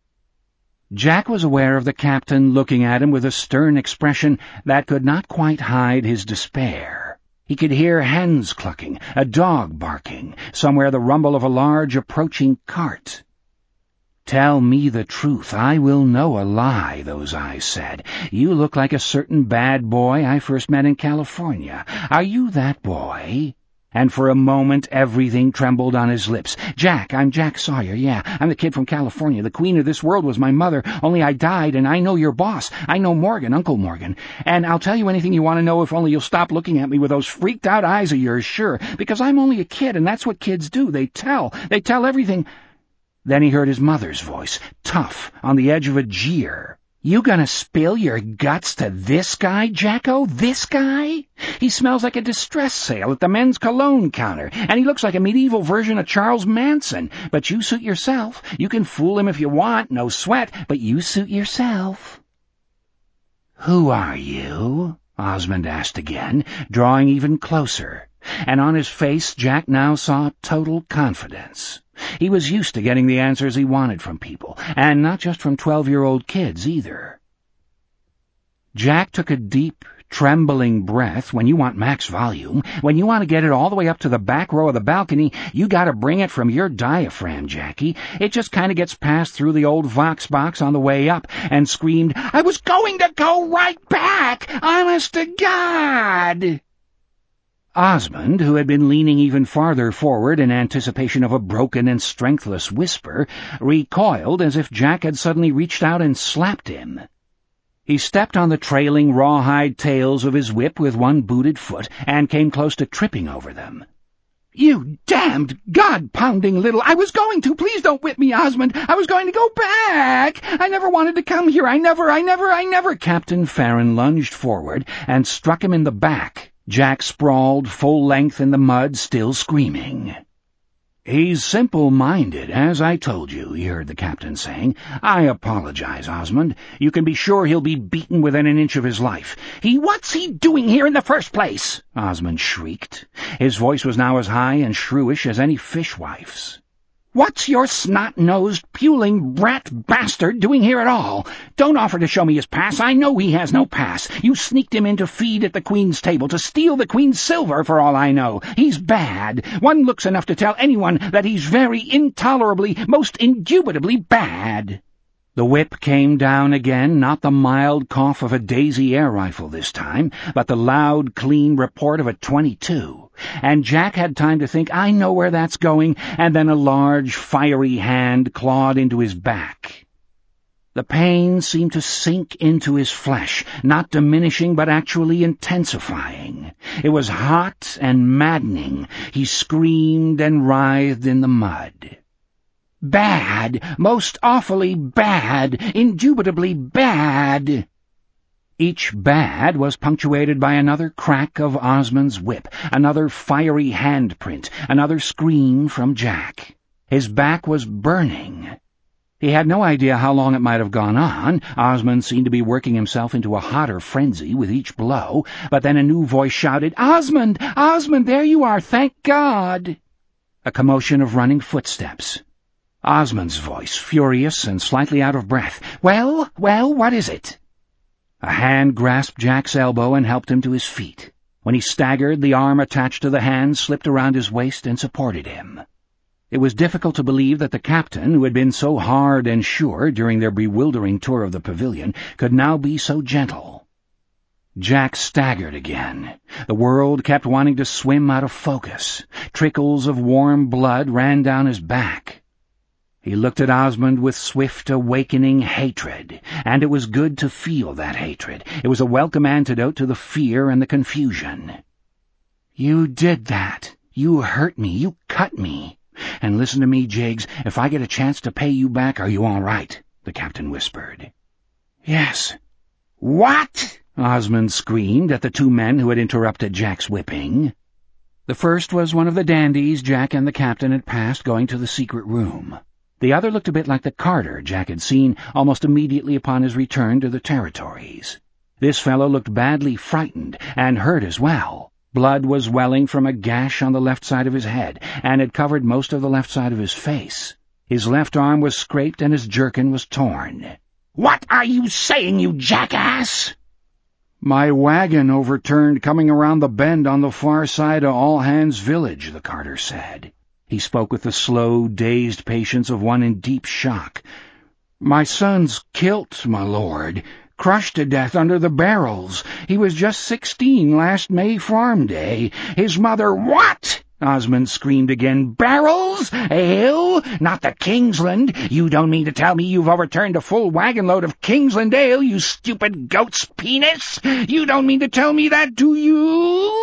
Jack was aware of the captain looking at him with a stern expression that could not quite hide his despair. He could hear hens clucking, a dog barking, somewhere the rumble of a large approaching cart. "Tell me the truth. I will know a lie," those eyes said. "You look like a certain bad boy I first met in California. Are you that boy?" And for a moment everything trembled on his lips. "Jack, I'm Jack Sawyer, yeah. I'm the kid from California. The queen of this world was my mother, only I died, and I know your boss. I know Morgan, Uncle Morgan. And I'll tell you anything you want to know if only you'll stop looking at me with those freaked-out eyes of yours, sure, because I'm only a kid, and that's what kids do. They tell everything." Then he heard his mother's voice, tough, on the edge of a jeer. "You gonna spill your guts to this guy, Jacko? This guy? He smells like a distress sale at the men's cologne counter, and he looks like a medieval version of Charles Manson. But you suit yourself. You can fool him if you want, no sweat, but you suit yourself." "Who are you?" Osmond asked again, drawing even closer, and on his face Jack now saw total confidence. He was used to getting the answers he wanted from people, and not just from 12-year-old kids either. Jack took a deep, trembling breath. When you want max volume, when you want to get it all the way up to the back row of the balcony, you gotta bring it from your diaphragm, Jackie. It just kinda gets passed through the old Vox box on the way up, and screamed, "I was going to go right back! Honest to God!" Osmond, who had been leaning even farther forward in anticipation of a broken and strengthless whisper, recoiled as if Jack had suddenly reached out and slapped him. He stepped on the trailing rawhide tails of his whip with one booted foot and came close to tripping over them. "You damned God-pounding little— Please don't whip me, Osmond. I was going to go back. I never wanted to come here. I never. Captain Farron lunged forward and struck him in the back. Jack sprawled full length in the mud, still screaming. "He's simple-minded, as I told you," he heard the captain saying. "I apologize, Osmond. You can be sure he'll be beaten within an inch of his life." What's he doing here in the first place?" Osmond shrieked. His voice was now as high and shrewish as any fishwife's. "What's your snot-nosed, puling brat bastard doing here at all? Don't offer to show me his pass. I know he has no pass. You sneaked him in to feed at the Queen's table, to steal the Queen's silver, for all I know. He's bad. One look's enough to tell anyone that he's very intolerably, most indubitably bad." The whip came down again, not the mild cough of a Daisy air rifle this time, but the loud, clean report of a .22. And Jack had time to think, "I know where that's going," and then a large, fiery hand clawed into his back. The pain seemed to sink into his flesh, not diminishing but actually intensifying. It was hot and maddening. He screamed and writhed in the mud. "Bad, most awfully bad, indubitably bad." Each bad was punctuated by another crack of Osmond's whip, another fiery handprint, another scream from Jack. His back was burning. He had no idea how long it might have gone on. Osmond seemed to be working himself into a hotter frenzy with each blow, but then a new voice shouted, "Osmond! Osmond, there you are, thank God!" A commotion of running footsteps. Osmond's voice, furious and slightly out of breath. Well, what is it?" A hand grasped Jack's elbow and helped him to his feet. When he staggered, the arm attached to the hand slipped around his waist and supported him. It was difficult to believe that the captain, who had been so hard and sure during their bewildering tour of the pavilion, could now be so gentle. Jack staggered again. The world kept wanting to swim out of focus. Trickles of warm blood ran down his back. He looked at Osmond with swift, awakening hatred, and it was good to feel that hatred. It was a welcome antidote to the fear and the confusion. "You did that. You hurt me. You cut me. And listen to me, Jiggs, if I get a chance to pay you back, are you all right?" the captain whispered. "Yes." "What?" Osmond screamed at the two men who had interrupted Jack's whipping. The first was one of the dandies Jack and the captain had passed going to the secret room. The other looked a bit like the Carter Jack had seen almost immediately upon his return to the territories. This fellow looked badly frightened and hurt as well. Blood was welling from a gash on the left side of his head, and had covered most of the left side of his face. His left arm was scraped and his jerkin was torn. "What are you saying, you jackass?" "My wagon overturned coming around the bend on the far side of All Hands Village," the Carter said. He spoke with the slow, dazed patience of one in deep shock. "My son's kilt, my lord, crushed to death under the barrels. He was just 16 last May Farm Day. His mother—" "What?" Osmond screamed again. "Barrels? Ale? Not the Kingsland? You don't mean to tell me you've overturned a full wagon-load of Kingsland ale, you stupid goat's penis? You don't mean to tell me that, do you?"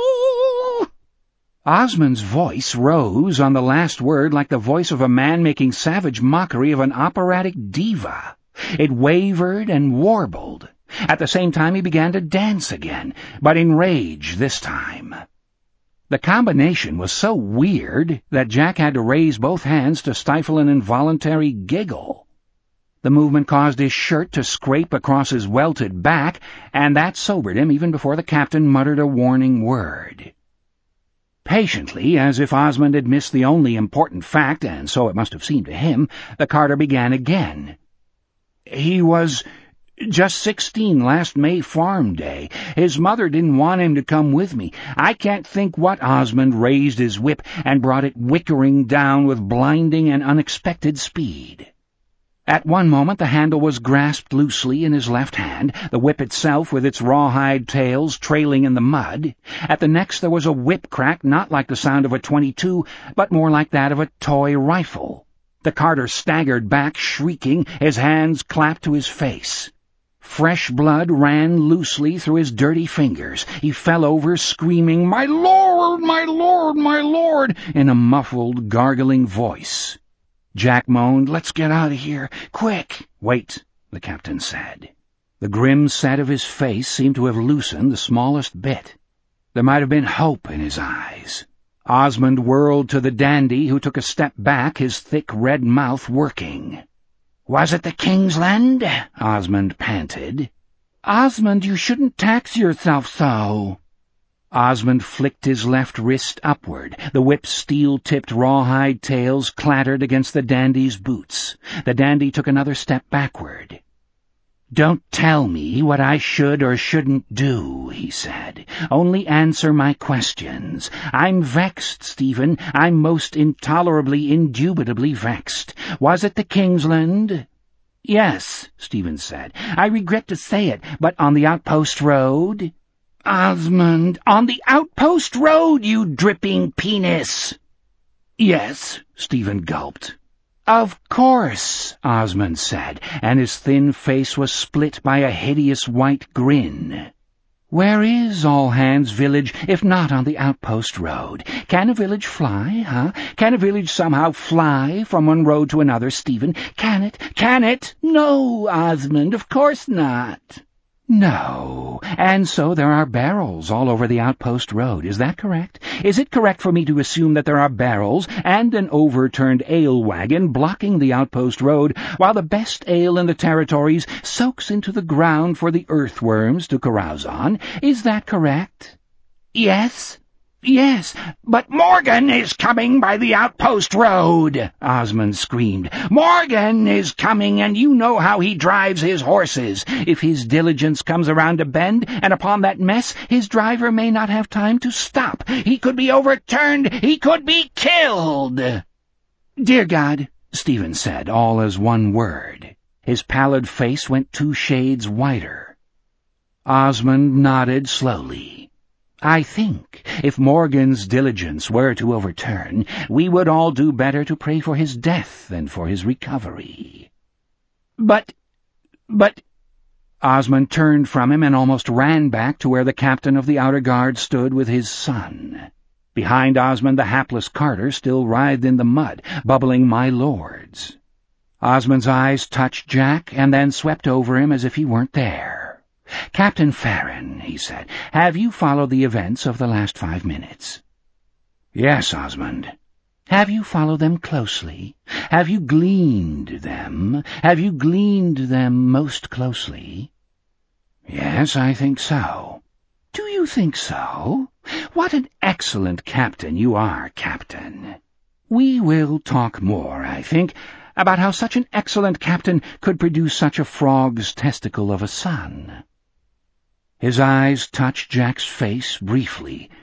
Osmond's voice rose on the last word like the voice of a man making savage mockery of an operatic diva. It wavered and warbled. At the same time he began to dance again, but in rage this time. The combination was so weird that Jack had to raise both hands to stifle an involuntary giggle. The movement caused his shirt to scrape across his welted back, and that sobered him even before the captain muttered a warning word. Patiently, as if Osmond had missed the only important fact, and so it must have seemed to him, the Carter began again. "He was just 16 last May Farm Day. His mother didn't want him to come with me. I can't think what—" Osmond raised his whip and brought it whickering down with blinding and unexpected speed. At one moment the handle was grasped loosely in his left hand, the whip itself with its rawhide tails trailing in the mud. At the next there was a whip crack not like the sound of a .22, but more like that of a toy rifle. The Carter staggered back, shrieking, his hands clapped to his face. Fresh blood ran loosely through his dirty fingers. He fell over, screaming, "My lord, my lord, my lord," in a muffled, gargling voice. Jack moaned, "Let's get out of here, quick." "Wait," the captain said. The grim set of his face seemed to have loosened the smallest bit. There might have been hope in his eyes. Osmond whirled to the dandy, who took a step back, his thick red mouth working. "Was it the Kingsland?" Osmond panted. "Osmond, you shouldn't tax yourself so." Osmond flicked his left wrist upward. The whip's steel-tipped rawhide tails clattered against the dandy's boots. The dandy took another step backward. "Don't tell me what I should or shouldn't do," he said. "Only answer my questions. I'm vexed, Stephen. I'm most intolerably, indubitably vexed. Was it the Kingsland?" "Yes," Stephen said. "I regret to say it, but on the outpost road?" "Osmond, on the outpost road, you dripping penis!" "Yes," Stephen gulped. "Of course," Osmond said, and his thin face was split by a hideous white grin. "Where is All Hands Village, if not on the outpost road? Can a village fly, huh? Can a village somehow fly from one road to another, Stephen? Can it? Can it? No, Osmond, of course not." "No, and so there are barrels all over the outpost road. Is that correct? Is it correct for me to assume that there are barrels and an overturned ale wagon blocking the outpost road while the best ale in the territories soaks into the ground for the earthworms to carouse on? Is that correct?" "Yes." "Yes, but Morgan is coming by the outpost road," Osmond screamed. "Morgan is coming, and you know how he drives his horses. If his diligence comes around a bend, and upon that mess, his driver may not have time to stop. He could be overturned. He could be killed." "Dear God," Stephen said, all as one word. His pallid face went 2 shades whiter. Osmond nodded slowly. "I think, if Morgan's diligence were to overturn, we would all do better to pray for his death than for his recovery." But... Osmond turned from him and almost ran back to where the captain of the outer guard stood with his son. Behind Osmond the hapless carter still writhed in the mud, bubbling "My lords." Osmond's eyes touched Jack and then swept over him as if he weren't there. "Captain Farron," he said, "have you followed the events of the last 5 minutes?" "Yes, Osmond." "Have you followed them closely? Have you gleaned them? Have you gleaned them most closely?" "Yes, I think so." "Do you think so? What an excellent captain you are, Captain. We will talk more, I think, about how such an excellent captain could produce such a frog's testicle of a son." His eyes touched Jack's face briefly,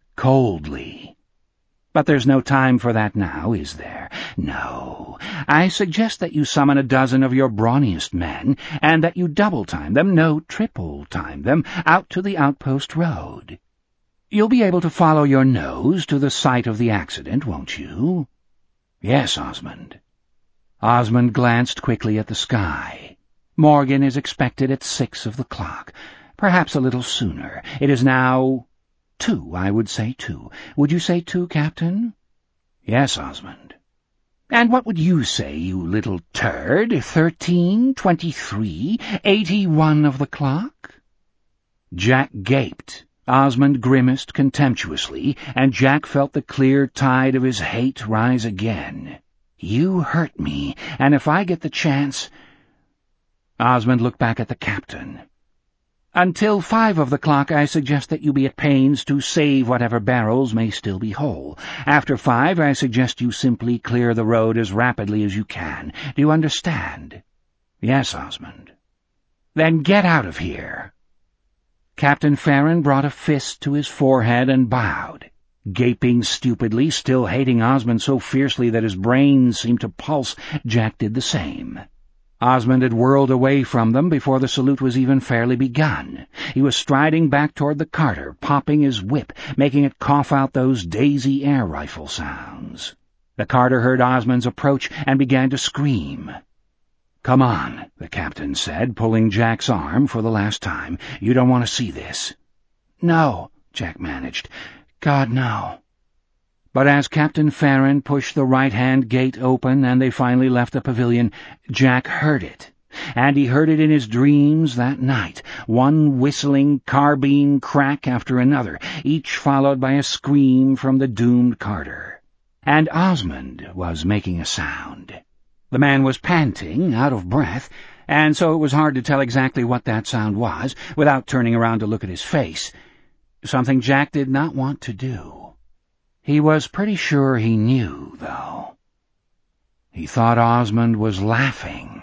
coldly. "But there's no time for that now, is there? No. I suggest that you summon a dozen of your brawniest men, and that you double-time them, no, triple-time them, out to the outpost road. You'll be able to follow your nose to the site of the accident, won't you?" "Yes, Osmond." Osmond glanced quickly at the sky. "Morgan is expected at 6 of the clock. Perhaps a little sooner. It is now 2, I would say 2. Would you say 2, Captain?" "Yes, Osmond." "And what would you say, you little turd? 13, 23, 81 of the clock?" Jack gaped. Osmond grimaced contemptuously, and Jack felt the clear tide of his hate rise again. "You hurt me, and if I get the chance—" Osmond looked back at the captain. "Until 5 of the clock, I suggest that you be at pains to save whatever barrels may still be whole. After 5, I suggest you simply clear the road as rapidly as you can. Do you understand?" "Yes, Osmond." "Then get out of here." Captain Farron brought a fist to his forehead and bowed. Gaping stupidly, still hating Osmond so fiercely that his brains seemed to pulse, Jack did the same. Osmond had whirled away from them before the salute was even fairly begun. He was striding back toward the carter, popping his whip, making it cough out those Daisy air rifle sounds. The carter heard Osmond's approach and began to scream. "Come on," the captain said, pulling Jack's arm for the last time. "You don't want to see this." "No," Jack managed. "God, no." But as Captain Farron pushed the right-hand gate open and they finally left the pavilion, Jack heard it. And he heard it in his dreams that night, one whistling carbine crack after another, each followed by a scream from the doomed carter. And Osmond was making a sound. The man was panting, out of breath, and so it was hard to tell exactly what that sound was, without turning around to look at his face. Something Jack did not want to do. He was pretty sure he knew, though. He thought Osmond was laughing.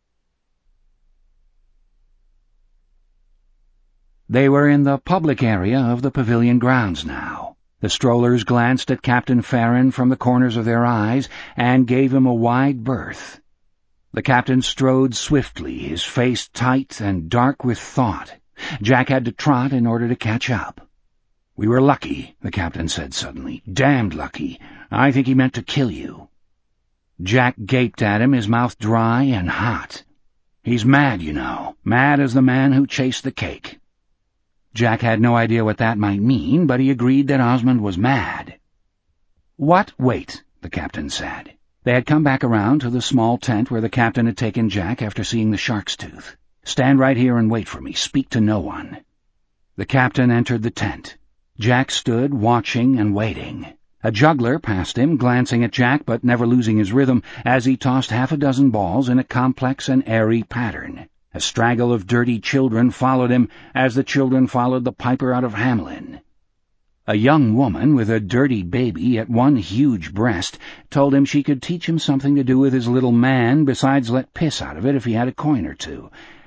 They were in the public area of the pavilion grounds now. The strollers glanced at Captain Farron from the corners of their eyes and gave him a wide berth. The captain strode swiftly, his face tight and dark with thought. Jack had to trot in order to catch up. "We were lucky," the captain said suddenly. "Damned lucky. I think he meant to kill you." Jack gaped at him, his mouth dry and hot. "He's mad, you know. Mad as the man who chased the cake." Jack had no idea what that might mean, but he agreed that Osmond was mad. "Wait," the captain said. They had come back around to the small tent where the captain had taken Jack after seeing the shark's tooth. "Stand right here and wait for me. Speak to no one." The captain entered the tent. Jack stood, watching and waiting. A juggler passed him, glancing at Jack but never losing his rhythm as he tossed 6 balls in a complex and airy pattern. A straggle of dirty children followed him as the children followed the piper out of Hamelin. A young woman with a dirty baby at one huge breast told him she could teach him something to do with his little man besides let piss out of it if he had a coin or two.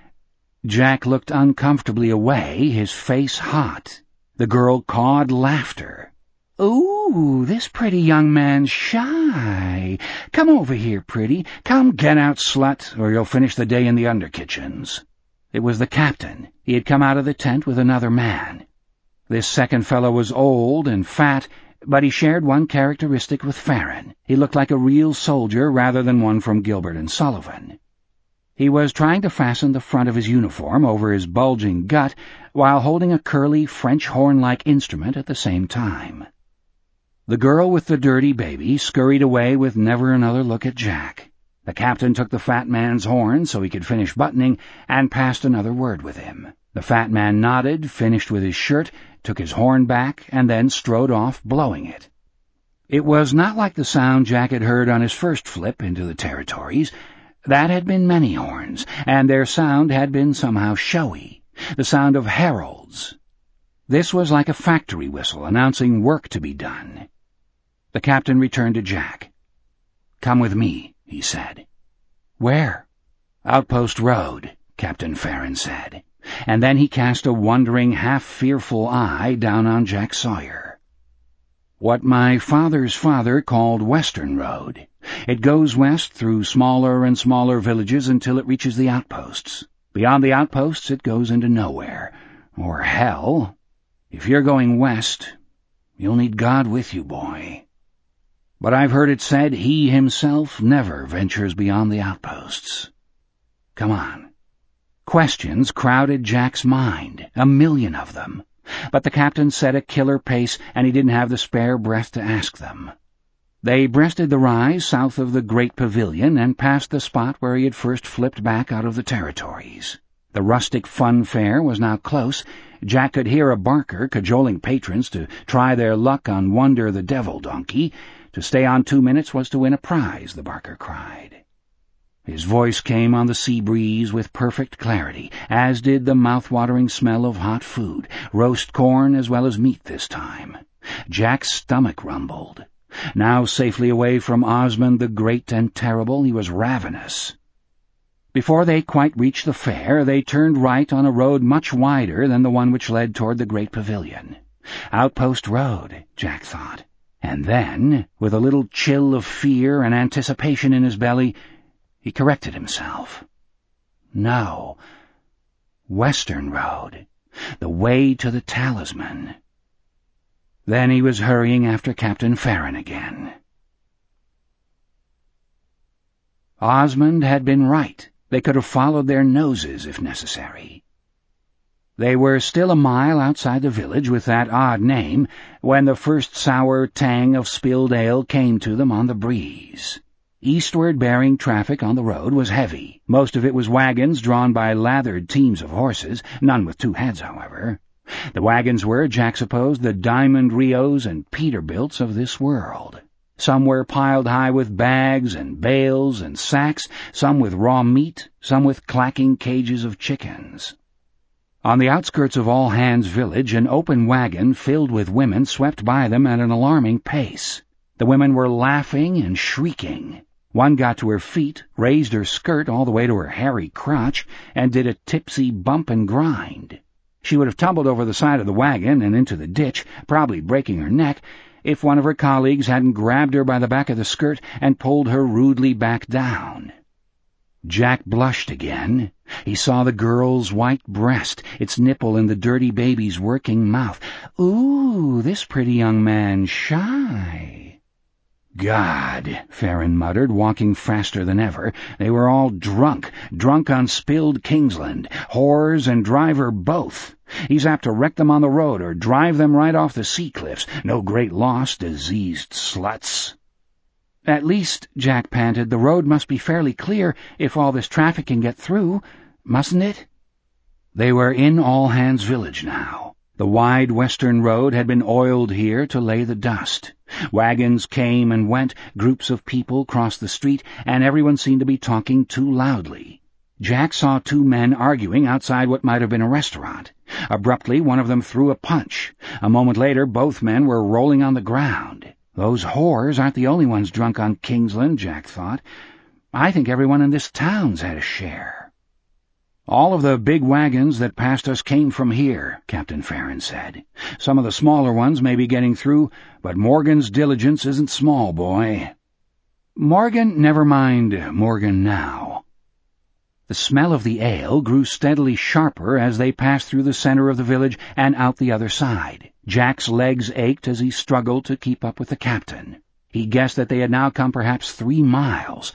Jack looked uncomfortably away, his face hot. The girl cawed laughter. "Ooh, this pretty young man's shy. Come over here, pretty. Come get out, slut, or you'll finish the day in the under kitchens." It was the captain. He had come out of the tent with another man. This second fellow was old and fat, but he shared one characteristic with Farron. He looked like a real soldier rather than one from Gilbert and Sullivan. He was trying to fasten the front of his uniform over his bulging gut while holding a curly French horn-like instrument at the same time. The girl with the dirty baby scurried away with never another look at Jack. The captain took the fat man's horn so he could finish buttoning and passed another word with him. The fat man nodded, finished with his shirt, took his horn back, and then strode off, blowing it. It was not like the sound Jack had heard on his first flip into the territories. That had been many horns, and their sound had been somehow showy, the sound of heralds. This was like a factory whistle announcing work to be done. The captain returned to Jack. "Come with me," he said. "Where?" "Outpost Road," Captain Farron said. And then he cast a wondering, half-fearful eye down on Jack Sawyer. "What my father's father called Western Road. It goes west through smaller and smaller villages until it reaches the outposts. Beyond the outposts it goes into nowhere, or hell. If you're going west, you'll need God with you, boy. But I've heard it said he himself never ventures beyond the outposts. Come on." Questions crowded Jack's mind, 1,000,000 of them, but the captain set a killer pace and he didn't have the spare breath to ask them. They breasted the rise south of the great pavilion and passed the spot where he had first flipped back out of the territories. The rustic fun fair was now close. Jack could hear a barker cajoling patrons to try their luck on Wonder the Devil Donkey. To stay on 2 minutes was to win a prize, the barker cried. His voice came on the sea breeze with perfect clarity, as did the mouth-watering smell of hot food, roast corn as well as meat this time. Jack's stomach rumbled. Now safely away from Osmond the Great and Terrible, he was ravenous. Before they quite reached the fair, they turned right on a road much wider than the one which led toward the great pavilion. Outpost Road, Jack thought. And then, with a little chill of fear and anticipation in his belly, he corrected himself. No. Western Road. The way to the Talisman. Then he was hurrying after Captain Farron again. Osmond had been right. They could have followed their noses if necessary. They were still a mile outside the village with that odd name when the first sour tang of spilled ale came to them on the breeze. Eastward-bearing traffic on the road was heavy. Most of it was wagons drawn by lathered teams of horses, none with 2 heads, however. The wagons were, Jack supposed, the Diamond Rios and Peterbilts of this world. Some were piled high with bags and bales and sacks, some with raw meat, some with clacking cages of chickens. On the outskirts of All Hands Village, an open wagon filled with women swept by them at an alarming pace. The women were laughing and shrieking. One got to her feet, raised her skirt all the way to her hairy crotch, and did a tipsy bump and grind. She would have tumbled over the side of the wagon and into the ditch, probably breaking her neck, if one of her colleagues hadn't grabbed her by the back of the skirt and pulled her rudely back down. Jack blushed again. He saw the girl's white breast, its nipple in the dirty baby's working mouth. Ooh, this pretty young man's shy. God, Farron muttered, walking faster than ever. They were all drunk on spilled Kingsland, whores and driver both. He's apt to wreck them on the road or drive them right off the sea cliffs. No great loss, diseased sluts. At least, Jack panted, the road must be fairly clear if all this traffic can get through, mustn't it? They were in All Hands Village now. The wide western road had been oiled here to lay the dust. Wagons came and went, groups of people crossed the street, and everyone seemed to be talking too loudly. Jack saw 2 men arguing outside what might have been a restaurant. Abruptly, one of them threw a punch. A moment later, both men were rolling on the ground. Those whores aren't the only ones drunk on Kingsland, Jack thought. I think everyone in this town's had a share. All of the big wagons that passed us came from here, Captain Farron said. Some of the smaller ones may be getting through, but Morgan's diligence isn't small, boy. Morgan, never mind Morgan now. The smell of the ale grew steadily sharper as they passed through the center of the village and out the other side. Jack's legs ached as he struggled to keep up with the captain. He guessed that they had now come perhaps 3 miles.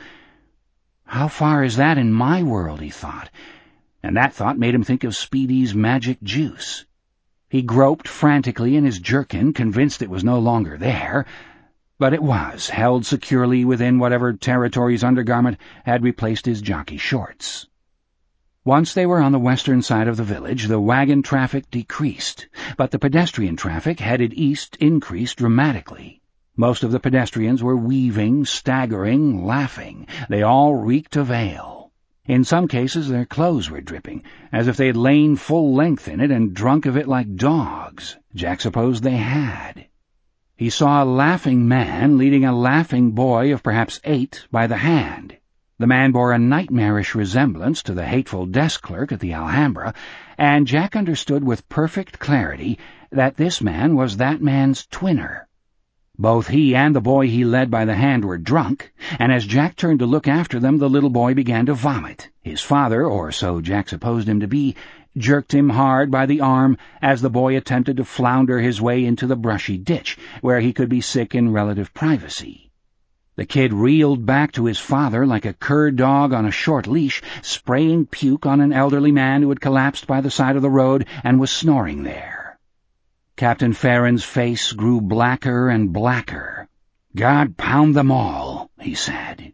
How far is that in my world, he thought, and that thought made him think of Speedy's magic juice. He groped frantically in his jerkin, convinced it was no longer there, but it was, held securely within whatever territory's undergarment had replaced his jockey shorts. Once they were on the western side of the village, the wagon traffic decreased, but the pedestrian traffic headed east increased dramatically. Most of the pedestrians were weaving, staggering, laughing. They all reeked of ale. In some cases their clothes were dripping, as if they had lain full length in it and drunk of it like dogs. Jack supposed they had. He saw a laughing man leading a laughing boy of perhaps 8 by the hand. The man bore a nightmarish resemblance to the hateful desk clerk at the Alhambra, and Jack understood with perfect clarity that this man was that man's twinner. Both he and the boy he led by the hand were drunk, and as Jack turned to look after them, the little boy began to vomit. His father, or so Jack supposed him to be, jerked him hard by the arm as the boy attempted to flounder his way into the brushy ditch, where he could be sick in relative privacy. The kid reeled back to his father like a cur dog on a short leash, spraying puke on an elderly man who had collapsed by the side of the road and was snoring there. Captain Farron's face grew blacker and blacker. "God pound them all," he said.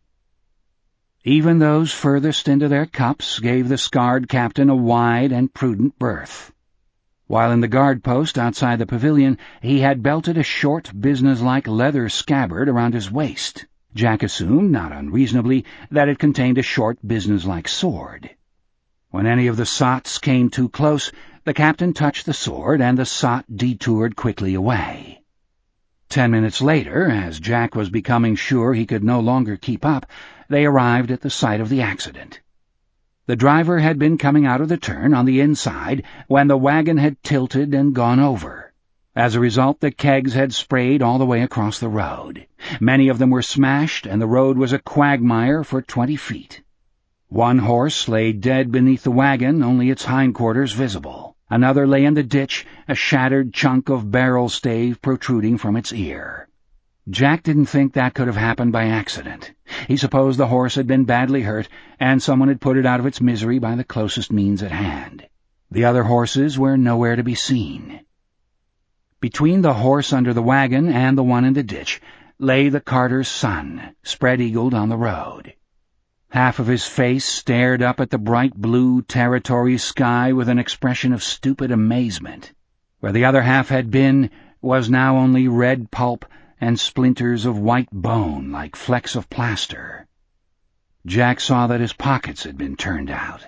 Even those furthest into their cups gave the scarred captain a wide and prudent berth. While in the guard post outside the pavilion, he had belted a short, businesslike leather scabbard around his waist. Jack assumed, not unreasonably, that it contained a short, businesslike sword. When any of the sots came too close, the captain touched the sword, and the sot detoured quickly away. 10 minutes later, as Jack was becoming sure he could no longer keep up, they arrived at the site of the accident. The driver had been coming out of the turn on the inside when the wagon had tilted and gone over. As a result, the kegs had sprayed all the way across the road. Many of them were smashed, and the road was a quagmire for 20 feet. One horse lay dead beneath the wagon, only its hindquarters visible. Another lay in the ditch, a shattered chunk of barrel stave protruding from its ear. Jack didn't think that could have happened by accident. He supposed the horse had been badly hurt, and someone had put it out of its misery by the closest means at hand. The other horses were nowhere to be seen. Between the horse under the wagon and the one in the ditch lay the carter's son, spread-eagled on the road. Half of his face stared up at the bright blue territory sky with an expression of stupid amazement. Where the other half had been was now only red pulp and splinters of white bone like flecks of plaster. Jack saw that his pockets had been turned out.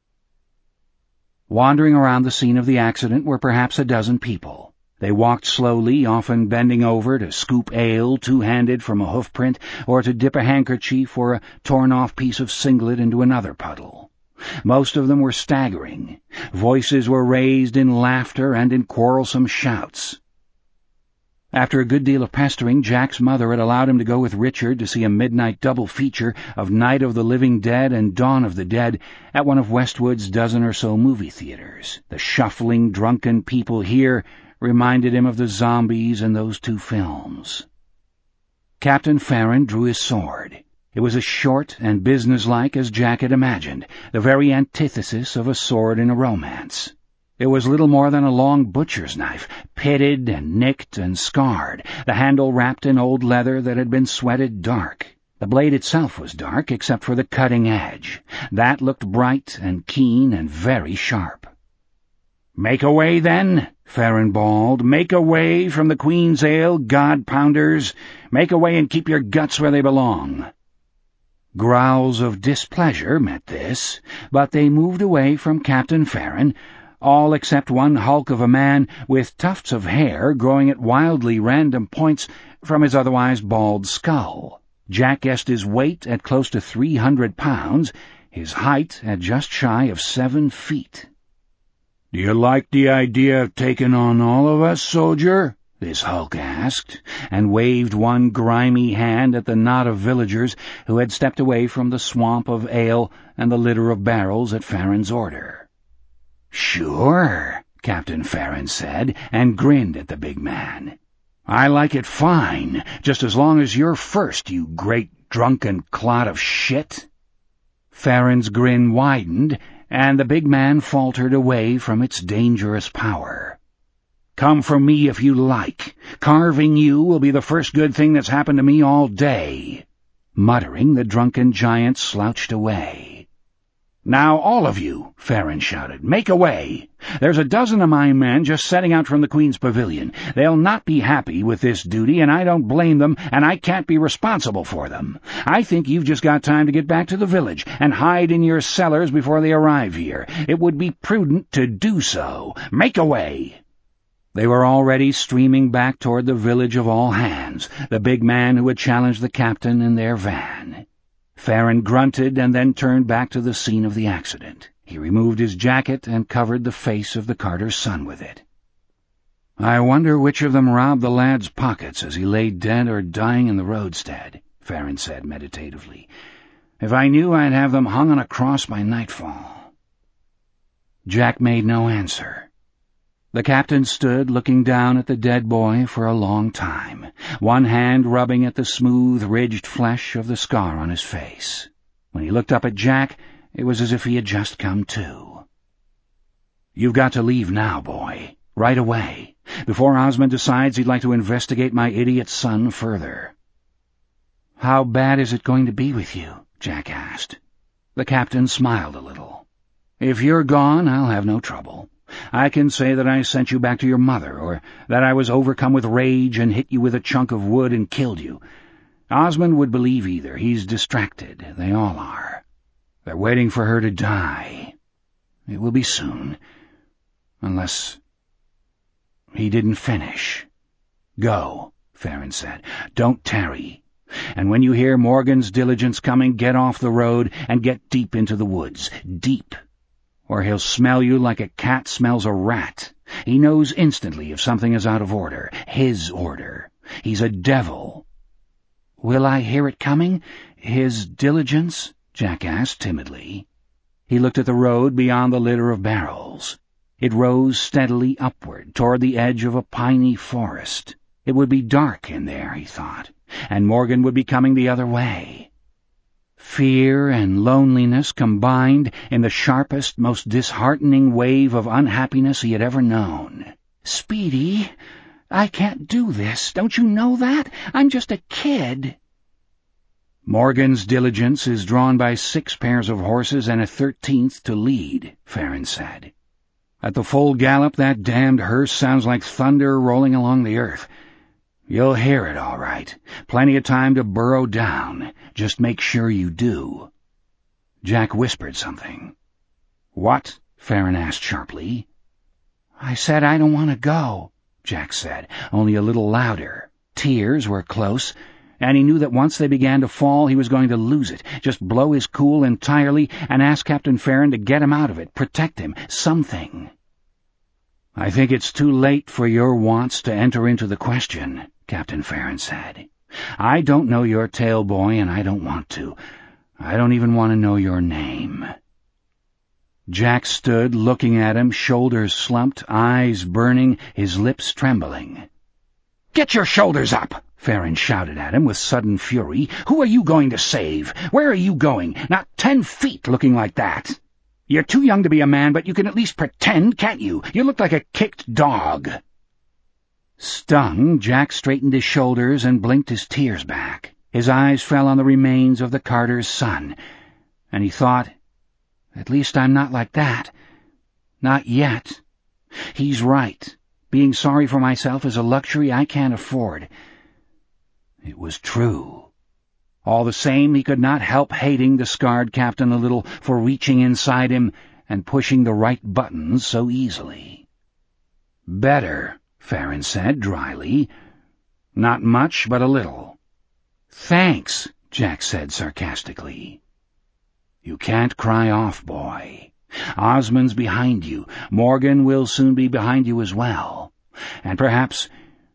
Wandering around the scene of the accident were perhaps a dozen people. They walked slowly, often bending over to scoop ale two-handed from a hoof-print or to dip a handkerchief or a torn-off piece of singlet into another puddle. Most of them were staggering. Voices were raised in laughter and in quarrelsome shouts. After a good deal of pestering, Jack's mother had allowed him to go with Richard to see a midnight double feature of Night of the Living Dead and Dawn of the Dead at one of Westwood's dozen or so movie theaters. The shuffling, drunken people here reminded him of the zombies in those 2 films. Captain Farron drew his sword. It was as short and businesslike as Jack had imagined, the very antithesis of a sword in a romance. It was little more than a long butcher's knife, pitted and nicked and scarred, the handle wrapped in old leather that had been sweated dark. The blade itself was dark, except for the cutting edge. That looked bright and keen and very sharp. "Make away, then," Farron bawled. "Make away from the Queen's Ale, God-pounders. Make away and keep your guts where they belong." Growls of displeasure met this, but they moved away from Captain Farron, all except one hulk of a man with tufts of hair growing at wildly random points from his otherwise bald skull. Jack guessed his weight at close to 300 pounds, his height at just shy of 7 feet. "Do you like the idea of taking on all of us, soldier?" this hulk asked, and waved one grimy hand at the knot of villagers who had stepped away from the swamp of ale and the litter of barrels at Farron's order. "Sure," Captain Farron said, and grinned at the big man. "I like it fine, just as long as you're first, you great drunken clot of shit." Farron's grin widened, and the big man faltered away from its dangerous power. "Come for me if you like. Carving you will be the first good thing that's happened to me all day." Muttering, the drunken giant slouched away. "Now, all of you," Farron shouted, "make away. There's a dozen of my men just setting out from the Queen's Pavilion. They'll not be happy with this duty, and I don't blame them, and I can't be responsible for them. I think you've just got time to get back to the village and hide in your cellars before they arrive here. It would be prudent to do so. Make away." They were already streaming back toward the village of All Hands, the big man who had challenged the captain in their van. Farron grunted and then turned back to the scene of the accident. He removed his jacket and covered the face of the carter's son with it. "I wonder which of them robbed the lad's pockets as he lay dead or dying in the roadstead," Farron said meditatively. "If I knew, I'd have them hung on a cross by nightfall." Jack made no answer. The captain stood looking down at the dead boy for a long time, one hand rubbing at the smooth, ridged flesh of the scar on his face. When he looked up at Jack, it was as if he had just come to. "You've got to leave now, boy. Right away. Before Osmond decides he'd like to investigate my idiot son further." "How bad is it going to be with you?" Jack asked. The captain smiled a little. "If you're gone, I'll have no trouble. I can say that I sent you back to your mother, or that I was overcome with rage and hit you with a chunk of wood and killed you. Osmond would believe either. He's distracted. They all are. They're waiting for her to die. It will be soon. Unless—" He didn't finish. "Go," Farron said. "Don't tarry. And when you hear Morgan's diligence coming, get off the road and get deep into the woods. Deep. Or he'll smell you like a cat smells a rat. He knows instantly if something is out of order. His order. He's a devil." "Will I hear it coming? His diligence?" Jack asked timidly. He looked at the road beyond the litter of barrels. It rose steadily upward toward the edge of a piney forest. It would be dark in there, he thought, and Morgan would be coming the other way. Fear and loneliness combined in the sharpest, most disheartening wave of unhappiness he had ever known. "Speedy, I can't do this. Don't you know that? I'm just a kid." "Morgan's diligence is drawn by 6 pairs of horses and a 13th to lead," Farron said. "At the full gallop, that damned hearse sounds like thunder rolling along the earth. You'll hear it, all right. Plenty of time to burrow down. Just make sure you do." Jack whispered something. "What?" Farron asked sharply. "I said I don't want to go," Jack said, only a little louder. Tears were close, and he knew that once they began to fall he was going to lose it, just blow his cool entirely and ask Captain Farron to get him out of it, protect him, something. "I think it's too late for your wants to enter into the question," Captain Farron said. "I don't know your tale, boy, and I don't want to. I don't even want to know your name." Jack stood looking at him, shoulders slumped, eyes burning, his lips trembling. "Get your shoulders up!" Farron shouted at him with sudden fury. "Who are you going to save? Where are you going? Not 10 feet looking like that. You're too young to be a man, but you can at least pretend, can't you? You look like a kicked dog." Stung, Jack straightened his shoulders and blinked his tears back. His eyes fell on the remains of the carter's son, and he thought, "At least I'm not like that. Not yet. He's right. Being sorry for myself is a luxury I can't afford." It was true. All the same, he could not help hating the scarred captain a little for reaching inside him and pushing the right buttons so easily. "Better," Farron said dryly. "Not much, but a little." "Thanks," Jack said sarcastically. "You can't cry off, boy. Osmond's behind you. Morgan will soon be behind you as well. And perhaps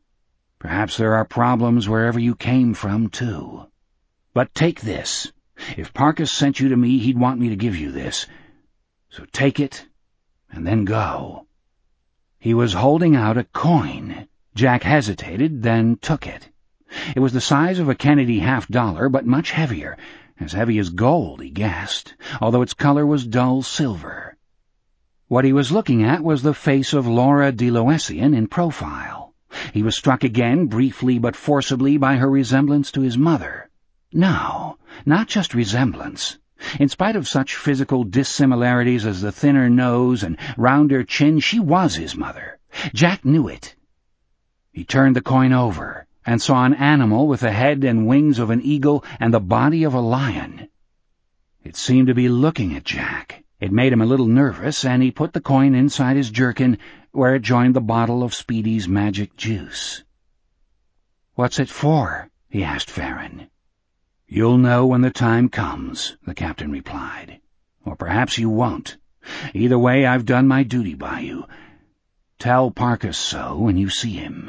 there are problems wherever you came from, too. But take this. If Parkus sent you to me, he'd want me to give you this. So take it, and then go." He was holding out a coin. Jack hesitated, then took it. It was the size of a Kennedy $50, but much heavier, as heavy as gold, he guessed, although its color was dull silver. What he was looking at was the face of Laura de Loessian in profile. He was struck again, briefly but forcibly, by her resemblance to his mother. No, not just resemblance. In spite of such physical dissimilarities as the thinner nose and rounder chin, she was his mother. Jack knew it. He turned the coin over and saw an animal with the head and wings of an eagle and the body of a lion. It seemed to be looking at Jack. It made him a little nervous, and he put the coin inside his jerkin, where it joined the bottle of Speedy's magic juice. "What's it for?" he asked Farron. "You'll know when the time comes," the captain replied. "Or perhaps you won't. Either way, I've done my duty by you. Tell Parkus so when you see him."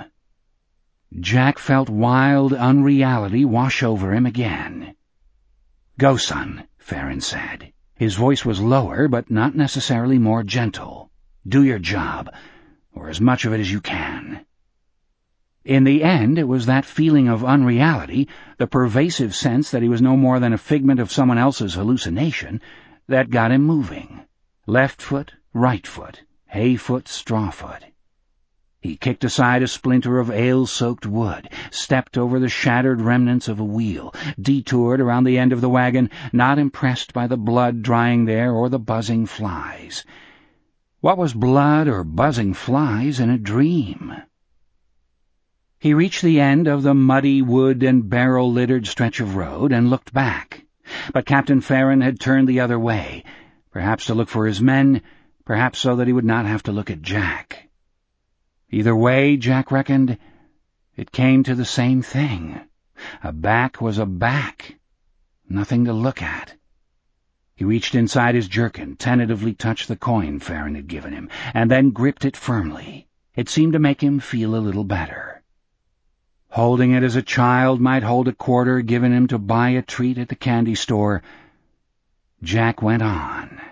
Jack felt wild unreality wash over him again. "Go, son," Farron said. His voice was lower, but not necessarily more gentle. "Do your job, or as much of it as you can." In the end, it was that feeling of unreality, the pervasive sense that he was no more than a figment of someone else's hallucination, that got him moving. Left foot, right foot, hay foot, straw foot. He kicked aside a splinter of ale-soaked wood, stepped over the shattered remnants of a wheel, detoured around the end of the wagon, not impressed by the blood drying there or the buzzing flies. What was blood or buzzing flies in a dream? He reached the end of the muddy wood and barrel-littered stretch of road and looked back. But Captain Farron had turned the other way, perhaps to look for his men, perhaps so that he would not have to look at Jack. Either way, Jack reckoned, it came to the same thing. A back was a back. Nothing to look at. He reached inside his jerkin, tentatively touched the coin Farron had given him, and then gripped it firmly. It seemed to make him feel a little better. Holding it as a child might hold a quarter given him to buy a treat at the candy store, Jack went on.